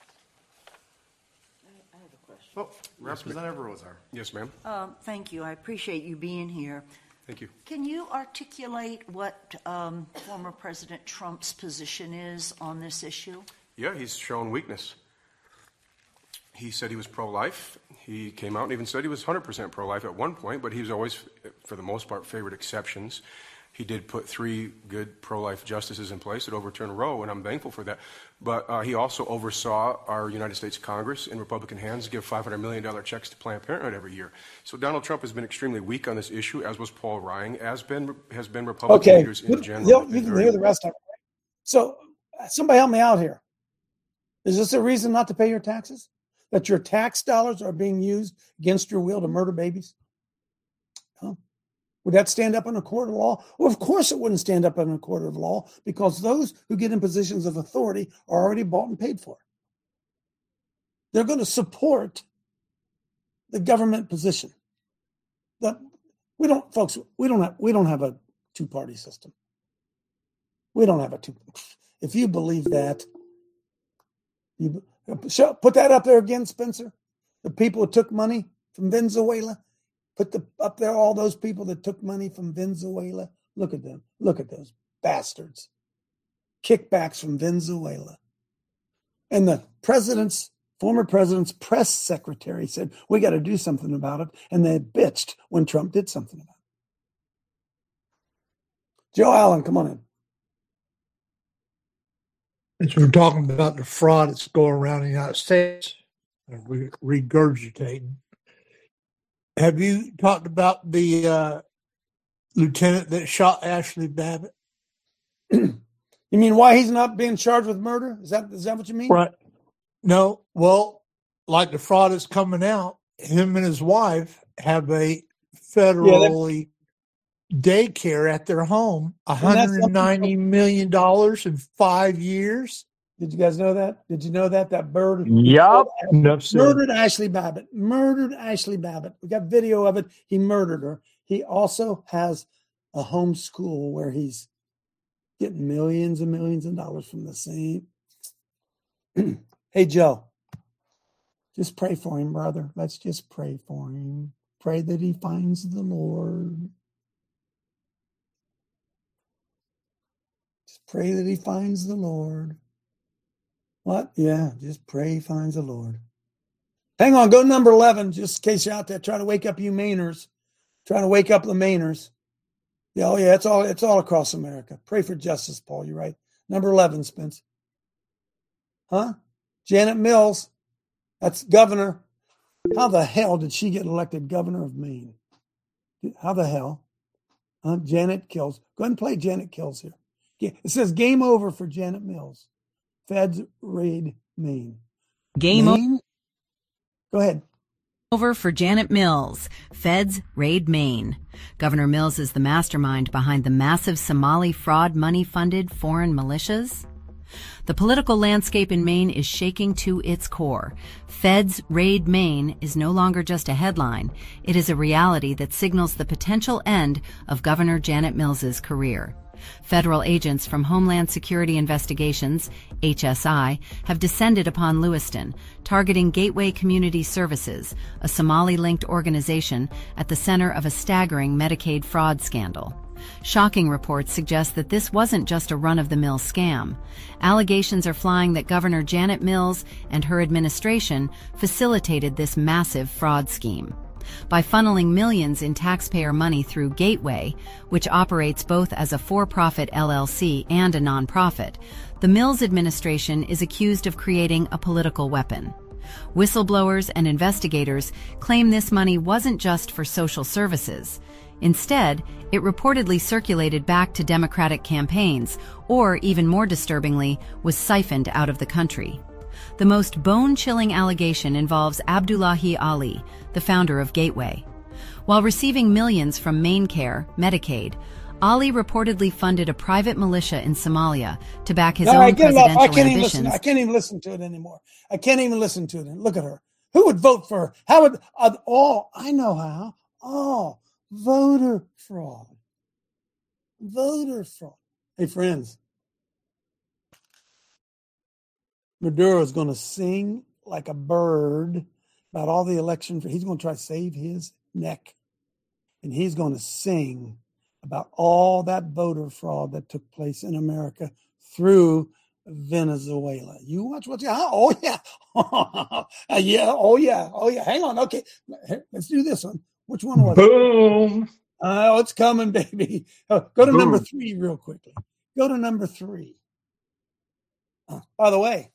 I have a question. Oh, Representative Rosar. Yes, ma'am. Um, thank you. I appreciate you being here. Thank you. Can you articulate what um, former President Trump's position is on this issue? yeah, he's shown weakness. He said he was pro-life. He came out and even said he was one hundred percent pro-life at one point, but he was always, for the most part, favored exceptions. He did put three good pro-life justices in place that overturned Roe, and I'm thankful for that. But uh, he also oversaw our United States Congress in Republican hands give five hundred million dollars checks to Planned Parenthood every year. So Donald Trump has been extremely weak on this issue, as was Paul Ryan, as been has been Republican Okay, leaders in general. you, you can hear the rest of it. So somebody help me out here. Is this a reason not to pay your taxes? That your tax dollars are being used against your will to murder babies? Huh? Would that stand up in a court of law? Well, of course it wouldn't stand up in a court of law, because those who get in positions of authority are already bought and paid for. They're going to support the government position. That we don't, folks. We don't have. We don't have a two-party system. We don't have a two. If you believe that, you show, put that up there again, Spencer. The people who took money from Venezuela. Put the, up there all those people that took money from Venezuela. Look at them. Look at those bastards. Kickbacks from Venezuela. And the president's, former president's press secretary said, we got to do something about it. And they bitched when Trump did something about it. Joe Allen, come on in. As we're talking about the fraud that's going around in the United States, and we're regurgitating. Have you talked about the uh, lieutenant that shot Ashley Babbitt? You mean why he's not being charged with murder? Is that is that what you mean? Right. No. Well, like the fraud is coming out, him and his wife have a federally yeah, daycare at their home, one hundred ninety million dollars in five years. Did you guys know that? Did you know that? That bird yep. murdered Ashley Babbitt. Murdered Ashley Babbitt. We got video of it. He murdered her. He also has a home school where he's getting millions and millions of dollars from the same. Hey, Joe, just pray for him, brother. Let's just pray for him. Pray that he finds the Lord. Just pray that he finds the Lord. What? Yeah, just pray he finds the Lord. Hang on, go to number eleven, just in case you're out there trying to wake up you Mainers. Trying to wake up the Mainers. Yeah, oh yeah, it's all it's all across America. Pray for justice, Paul. You're right. Number eleven, Spence. Huh? Janet Mills. That's governor. How the hell did she get elected governor of Maine? How the hell? Huh? Janet Kills. Go ahead and play Janet Kills here. It says game over for Janet Mills. Feds raid Maine. Game Maine? Go ahead. Over for Janet Mills. Feds raid Maine. Governor Mills is the mastermind behind the massive Somali fraud money-funded foreign militias. The political landscape in Maine is shaking to its core. Feds raid Maine is no longer just a headline. It is a reality that signals the potential end of Governor Janet Mills's career. Federal agents from Homeland Security Investigations, H S I, have descended upon Lewiston, targeting Gateway Community Services, a Somali-linked organization at the center of a staggering Medicaid fraud scandal. Shocking reports suggest that this wasn't just a run-of-the-mill scam. Allegations are flying that Governor Janet Mills and her administration facilitated this massive fraud scheme. By funneling millions in taxpayer money through Gateway, which operates both as a for-profit L L C and a nonprofit, the Mills administration is accused of creating a political weapon. Whistleblowers and investigators claim this money wasn't just for social services. Instead, it reportedly circulated back to Democratic campaigns, or, even more disturbingly, was siphoned out of the country. The most bone-chilling allegation involves Abdullahi Ali, the founder of Gateway. While receiving millions from MaineCare, Medicaid, Ali reportedly funded a private militia in Somalia to back his All own right, get it off. presidential I can't even ambitions. listen. I can't even listen to it anymore. I can't even listen to it. Look at her. Who would vote for her? How would uh, all? I know how. Oh, voter fraud. Voter fraud. Hey, friends. Maduro is going to sing like a bird about all the election. He's going to try to save his neck. And he's going to sing about all that voter fraud that took place in America through Venezuela. You watch what's oh yeah, yeah, oh yeah, oh yeah. Hang on, okay, let's do this one. Which one was Boom. it? Oh, it's coming, baby. Oh, go to Boom. number three real quickly. Go to number three. Uh, by the way,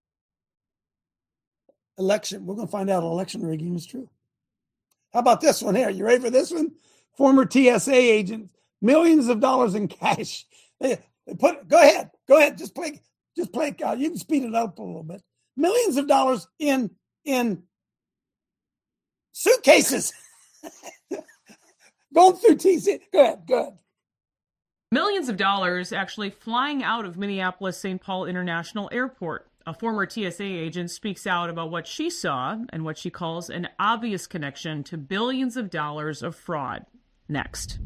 election. We're going to find out election rigging is true. How about this one here? You ready for this one? Former T S A agent, millions of dollars in cash. They, they put. Go ahead. Go ahead. Just play. Just play. Uh, you can speed it up a little bit. Millions of dollars in in suitcases. Going through T C. Go ahead. Go ahead. Millions of dollars actually flying out of Minneapolis Saint Paul International Airport. A former T S A agent speaks out about what she saw and what she calls an obvious connection to billions of dollars of fraud. Next.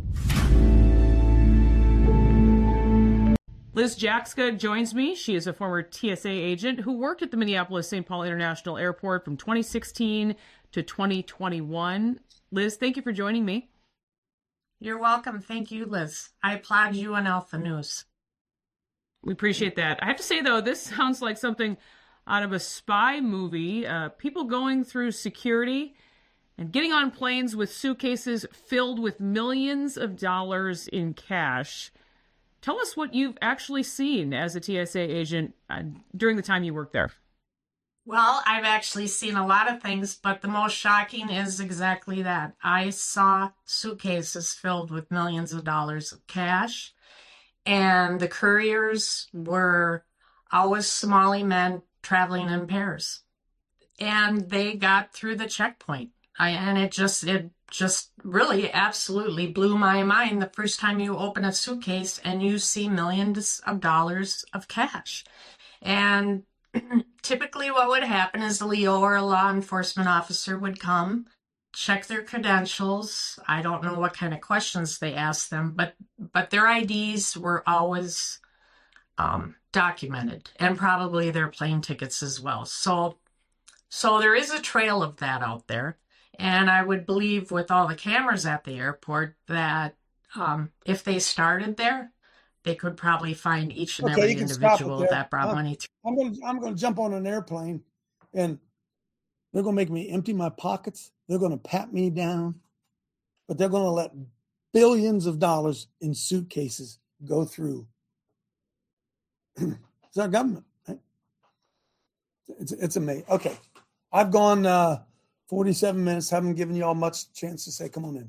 Liz Jackska joins me. She is a former T S A agent who worked at the Minneapolis Saint Paul International Airport from twenty sixteen to twenty twenty-one. Liz, thank you for joining me. You're welcome. Thank you, Liz. I applaud you and Alpha News. We appreciate that. I have to say, though, this sounds like something out of a spy movie. Uh, people going through security and getting on planes with suitcases filled with millions of dollars in cash. Tell us what you've actually seen as a T S A agent uh, during the time you worked there. Well, I've actually seen a lot of things, but the most shocking is exactly that. I saw suitcases filled with millions of dollars of cash, and the couriers were always Somali men traveling in pairs. And they got through the checkpoint. I, and it just, it just really absolutely blew my mind the first time you open a suitcase and you see millions of dollars of cash. And typically what would happen is a L E O or a law enforcement officer would come, check their credentials. I don't know what kind of questions they asked them, but but their I Ds were always um, documented, and probably their plane tickets as well. So, so there is a trail of that out there, and I would believe with all the cameras at the airport that um, if they started there, they could probably find each and Okay, every you can stop it individual there. that brought Uh, money through. I'm going to I'm going to jump on an airplane, and they're going to make me empty my pockets. They're going to pat me down, but they're going to let billions of dollars in suitcases go through. It's our government. Right? It's it's amazing. Okay, I've gone uh, forty-seven minutes. Haven't given you all much chance to say, "Come on in."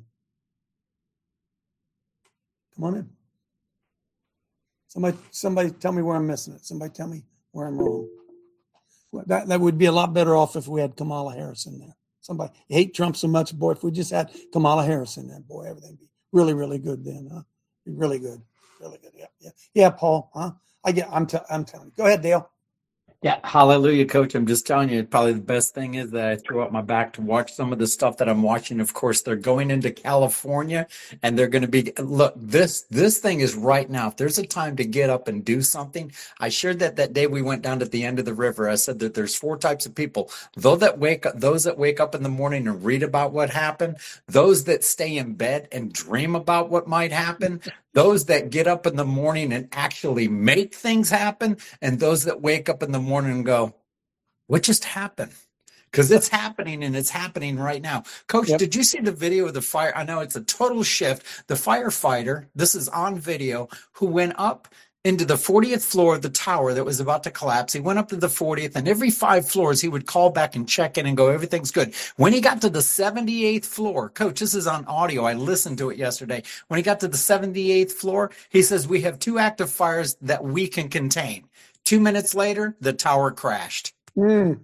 Come on in. Somebody, somebody, tell me where I'm missing it. Somebody, tell me where I'm wrong. Well, that that would be a lot better off if we had Kamala Harris in there. Somebody you hate Trump so much, boy. If we just had Kamala Harris in there, boy, everything would be really, really good then, huh? Be really good, really good. Yeah, yeah, yeah. Paul, huh? I get. I'm. T- I'm telling you. Go ahead, Dale. Yeah, hallelujah, Coach. I'm just telling you, probably the best thing is that I threw up my back to watch some of the stuff that I'm watching. Of course, they're going into California, and they're going to be, look, this this thing is right now. If there's a time to get up and do something, I shared that that day we went down to the end of the river. I said that there's four types of people. Those that wake up, those that wake up in the morning and read about what happened, those that stay in bed and dream about what might happen, those that get up in the morning and actually make things happen, and those that wake up in the morning and go, what just happened? Because it's happening, and it's happening right now. Coach, yep. Did you see the video of the fire? I know it's a total shift. The firefighter, this is on video, who went up into the fortieth floor of the tower that was about to collapse. He went up to the fortieth, and every five floors he would call back and check in and go, everything's good. When he got to the seventy-eighth floor, Coach, this is on audio. I listened to it yesterday. When he got to the seventy-eighth floor, he says, we have two active fires that we can contain. Two minutes later, the tower crashed. Mm.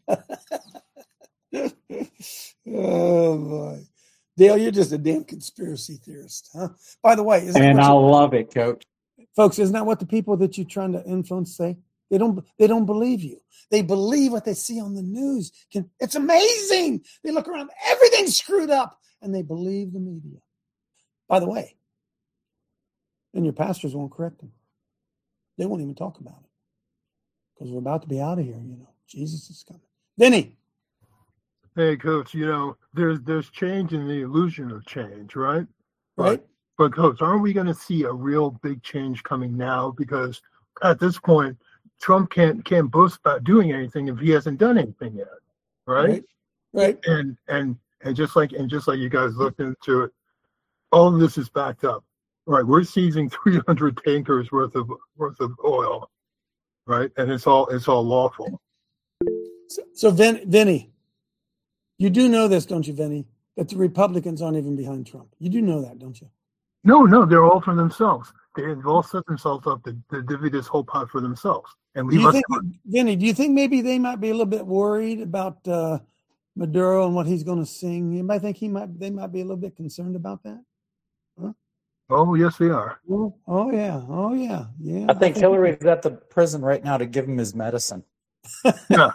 Oh, boy. Dale, you're just a damn conspiracy theorist, huh? By the way, isn't and I you, love it, Coach. Folks, isn't that what the people that you're trying to influence say? They don't. They don't believe you. They believe what they see on the news. Can, it's amazing. They look around, everything's screwed up, and they believe the media. By the way, and your pastors won't correct them. They won't even talk about it because we're about to be out of here. You know, Jesus is coming. Vinny. Hey, Coach, you know, there's there's change in the illusion of change, right? Right. But, but Coach, aren't we going to see a real big change coming now? Because at this point, Trump can't can't boast about doing anything if he hasn't done anything yet, right? Right. Right. And and and just like and just like you guys looked into it, all of this is backed up. Right, we're seizing three hundred tankers worth of worth of oil, right? And it's all it's all lawful. So, so Vin, Vinny, you do know this, don't you, Vinny? That the Republicans aren't even behind Trump. You do know that, don't you? No, no, they're all for themselves. They've all set themselves up to, to divvy this whole pot for themselves. And Do leave you us. think, Vinny? Do you think maybe they might be a little bit worried about uh, Maduro and what he's going to sing? You might think he might. They might be a little bit concerned about that. Huh? Oh, yes, they are. Oh, oh yeah. Oh yeah. Yeah. I think Hillary's at the prison right now to give him his medicine. Yeah.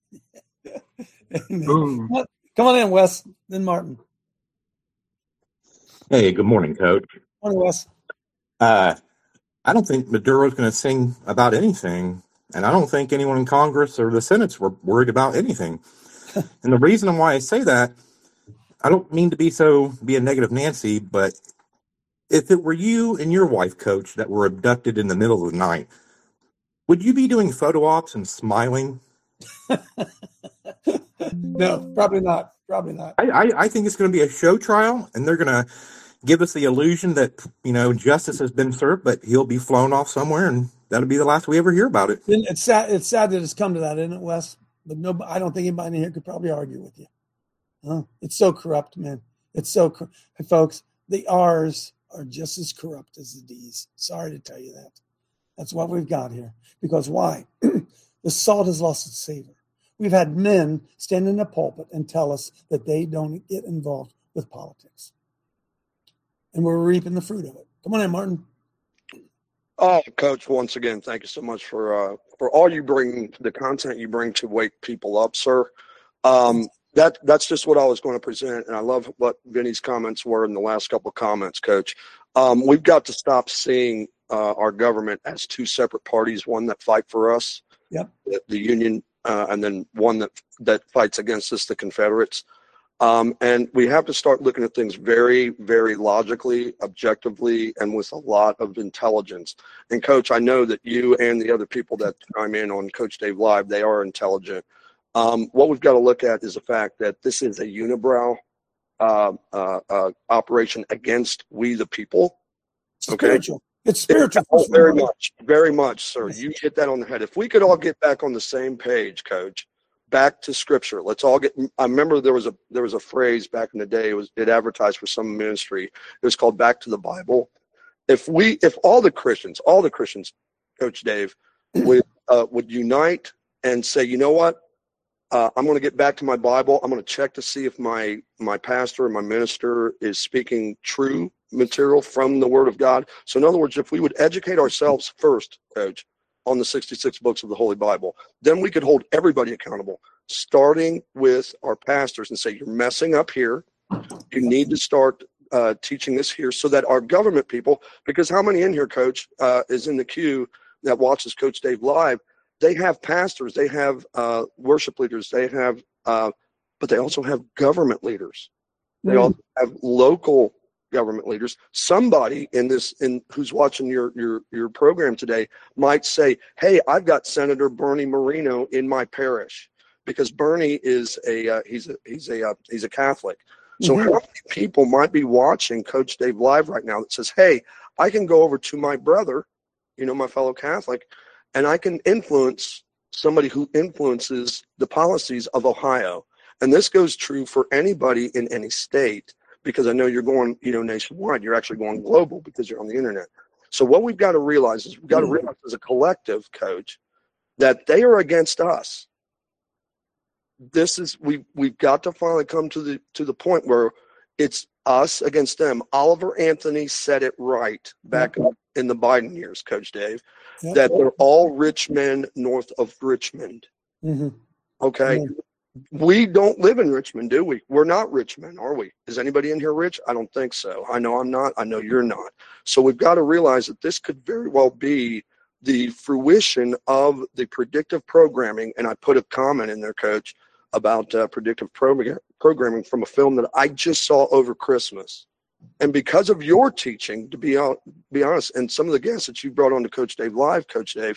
Boom. Come on in, Wes. Then Martin. Hey, good morning, Coach. Morning, Wes. Uh, I don't think Maduro's going to sing about anything, and I don't think anyone in Congress or the Senate's were worried about anything. And the reason why I say that, I don't mean to be so be a negative Nancy, but if it were you and your wife, Coach, that were abducted in the middle of the night, would you be doing photo ops and smiling? No, probably not. Probably not. I, I, I think it's going to be a show trial, and they're going to give us the illusion that, you know, justice has been served, but he'll be flown off somewhere, and that'll be the last we ever hear about it. It's sad. It's sad that it's come to that, isn't it, Wes? But no, I don't think anybody in here could probably argue with you. Huh? It's so corrupt, man. It's so, cor- hey, folks. The R's are just as corrupt as the D's. Sorry to tell you that. That's what we've got here. Because why? The salt has lost its savor. We've had men stand in the pulpit and tell us that they don't get involved with politics. And we're reaping the fruit of it. Come on in, Martin. Oh, Coach, once again, thank you so much for uh, for all you bring, the content you bring to wake people up, sir. Um, that That's just what I was going to present, and I love what Vinny's comments were in the last couple of comments, Coach. Um, we've got to stop seeing uh, our government as two separate parties, one that fight for us, yep. the, the Union, uh, and then one that, that fights against us, the Confederates. Um, and we have to start looking at things very, very logically, objectively, and with a lot of intelligence. And Coach, I know that you and the other people that chime in on Coach Dave Live, they are intelligent. Um, what we've got to look at is the fact that this is a unibrow uh, uh, uh, operation against we the people. Okay, spiritual. It's spiritual. Oh, very much, very much, sir. You hit that on the head. If we could all get back on the same page, Coach. Back to Scripture. Let's all get. I remember there was a there was a phrase back in the day. It was it advertised for some ministry. It was called "Back to the Bible." If we, if all the Christians, all the Christians, Coach Dave, would uh, would unite and say, you know what, uh, I'm going to get back to my Bible. I'm going to check to see if my my pastor or my minister is speaking true material from the Word of God. So, in other words, if we would educate ourselves first, Coach, on the sixty-six books of the Holy Bible, then we could hold everybody accountable, starting with our pastors and say, you're messing up here. You need to start uh, teaching this here so that our government people, because how many in here, Coach, uh, is in the queue that watches Coach Dave Live? They have pastors, they have uh, worship leaders, they have, uh, but they also have government leaders. They mm. also have local government leaders. Somebody in this, in who's watching your your your program today, might say, "Hey, I've got Senator Bernie Moreno in my parish," because Bernie is a uh, he's a he's a uh, he's a Catholic. So mm-hmm. how many people might be watching Coach Dave Live right now that says, "Hey, I can go over to my brother, you know, my fellow Catholic, and I can influence somebody who influences the policies of Ohio." And this goes true for anybody in any state. Because I know you're going, you know, nationwide. You're actually going global because you're on the internet. So what we've got to realize is we've got to realize as a collective, Coach, that they are against us. This is we we've got to finally come to the to the point where it's us against them. Oliver Anthony said it right back yep. in the Biden years, Coach Dave, yep. that they're all rich men north of Richmond. Mm-hmm. Okay. Mm-hmm. We don't live in Richmond, do we? We're not rich men, are we? Is anybody in here rich? I don't think so. I know I'm not. I know you're not. So we've got to realize that this could very well be the fruition of the predictive programming. And I put a comment in there, Coach, about uh, predictive program- programming from a film that I just saw over Christmas. And because of your teaching, to be, out, be honest, and some of the guests that you brought on to Coach Dave Live, Coach Dave,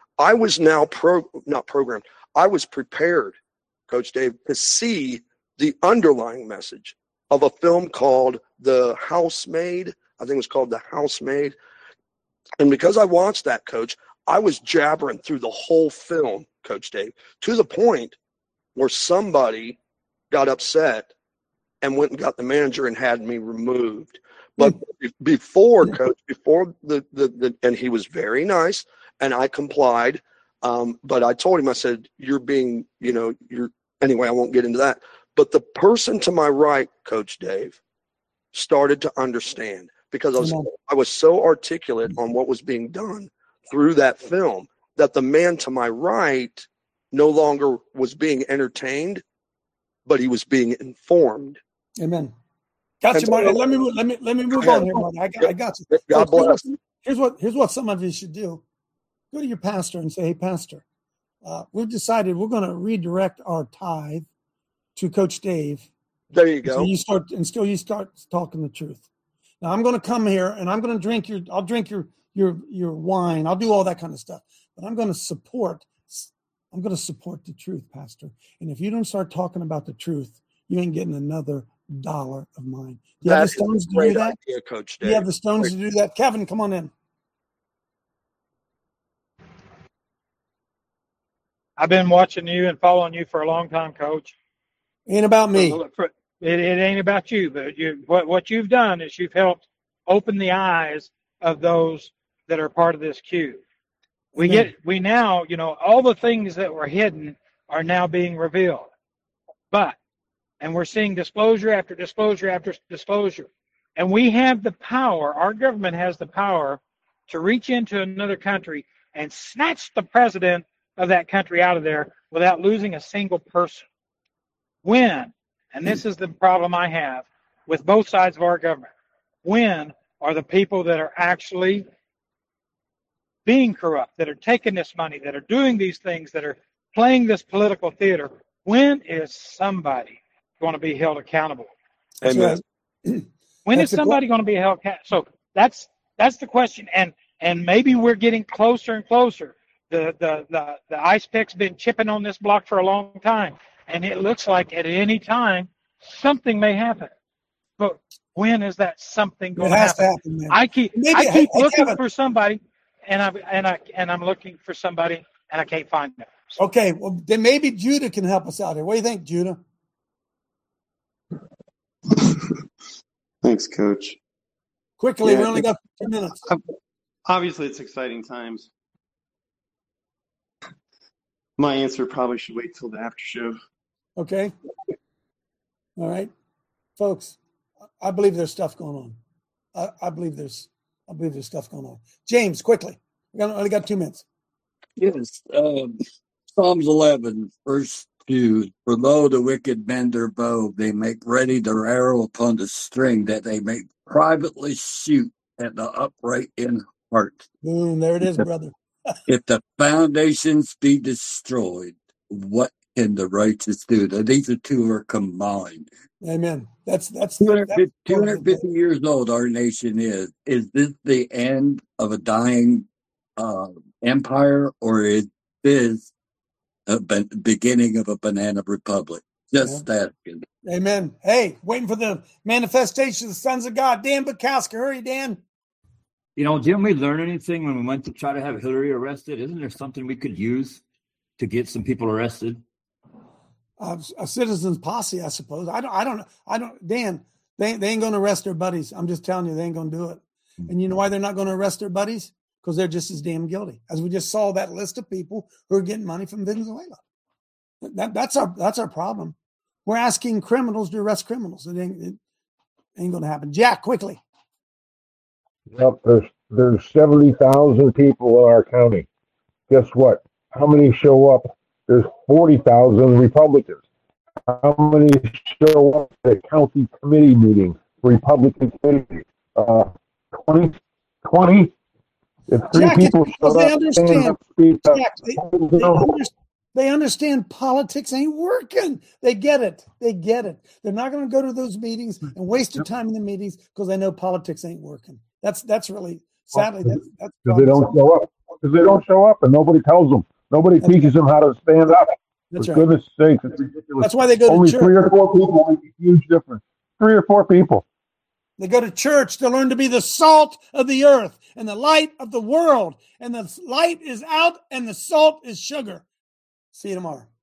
I was now pro, not programmed. I was prepared, Coach Dave, to see the underlying message of a film called The Housemaid. I think it was called The Housemaid. And because I watched that, Coach, I was jabbering through the whole film, Coach Dave, to the point where somebody got upset and went and got the manager and had me removed. But mm. before, Coach, before the, the, the, and he was very nice, and I complied. Um, but I told him, I said, you're being, you know, you're, anyway, I won't get into that. But the person to my right, Coach Dave, started to understand because I was, I was so articulate on what was being done through that film that the man to my right no longer was being entertained, but he was being informed. Amen. Got you, Marty. Let me let me let me move on here, Marty. I got, I got you. God so, bless. Here's what here's what some of you should do. Go to your pastor and say, "Hey, pastor, uh, we've decided we're going to redirect our tithe to Coach Dave." There you go. So you start and still you start talking the truth. Now I'm going to come here and I'm going to drink your. I'll drink your your your wine. I'll do all that kind of stuff. But I'm going to support. I'm going to support the truth, Pastor. And if you don't start talking about the truth, you ain't getting another dollar of mine. Do you That have the is a stones to great do that? idea, Coach Do you have Dave. the stones Great. to do that? Kevin, come on in. I've been watching you and following you for a long time, Coach. Ain't about me. It, it ain't about you, but you, what, what you've done is you've helped open the eyes of those that are part of this queue. We Amen. get, we now, you know, all the things that were hidden are now being revealed. But, and we're seeing disclosure after disclosure after disclosure. And we have the power, our government has the power to reach into another country and snatch the president of that country out of there without losing a single person. When, and this is the problem I have with both sides of our government, when are the people that are actually being corrupt, that are taking this money, that are doing these things, that are playing this political theater, when is somebody going to be held accountable? Amen. When That's is somebody going to be held accountable? So that's that's the question, and and maybe we're getting closer and closer. The the the the ice pick's been chipping on this block for a long time, and it looks like at any time something may happen. But when is that something going It has to happen? to happen, man. I keep Maybe- I keep hey, looking Kevin. for somebody, and I and I and I'm looking for somebody, and I can't find them. Okay, well then maybe Judah can help us out here. What do you think, Judah? Thanks, Coach. Quickly, Yeah, we only it- got two minutes. Obviously, it's exciting times. My answer probably should wait till the after show. Okay. All right, folks. I believe there's stuff going on. I, I believe there's. I believe there's stuff going on. James, quickly. We got, only got two minutes. Yes. Um, Psalms eleven, verse two. For lo, the wicked bend their bow, they make ready their arrow upon the string, that they may privately shoot at the upright in heart. Boom, there it is, brother. If the foundations be destroyed, what can the righteous do? Now, these are two are combined. Amen. That's that's two hundred fifty, that's two hundred fifty years old our nation is. Is this the end of a dying uh, empire, or is this a be- beginning of a banana republic? Just asking. Amen. Hey, waiting for the manifestation of the sons of God. Dan Bukowski, hurry, Dan. You know, didn't we learn anything when we went to try to have Hillary arrested? Isn't there something we could use to get some people arrested? Uh, a citizen's posse, I suppose. I don't. I don't. I don't. Dan, they they ain't going to arrest their buddies. I'm just telling you, they ain't going to do it. And you know why they're not going to arrest their buddies? Because they're just as damn guilty. As we just saw that list of people who are getting money from Venezuela. That, that's our that's our problem. We're asking criminals to arrest criminals. It ain't, it ain't going to happen. Jack, quickly. Well, there's there's seventy thousand people in our county. Guess what? How many show up? There's forty thousand Republicans. How many show up at county committee meetings, Republican committee? Uh, twenty, twenty. If three Jack, people it's show because they up, understand. stand up, speak up. Jack, they, they, under, they understand politics ain't working. They get it. They get it. They're not going to go to those meetings and waste their time in the meetings because they know politics ain't working. That's that's really sadly that's that's Because they don't show up. because they don't show up and nobody tells them. Nobody That's teaches them how to stand up. That's For right. goodness sake, it's ridiculous. That's why they go to Only church. three or four people make a huge difference. Three or four people. They go to church to learn to be the salt of the earth and the light of the world. And the light is out and the salt is sugar. See you tomorrow.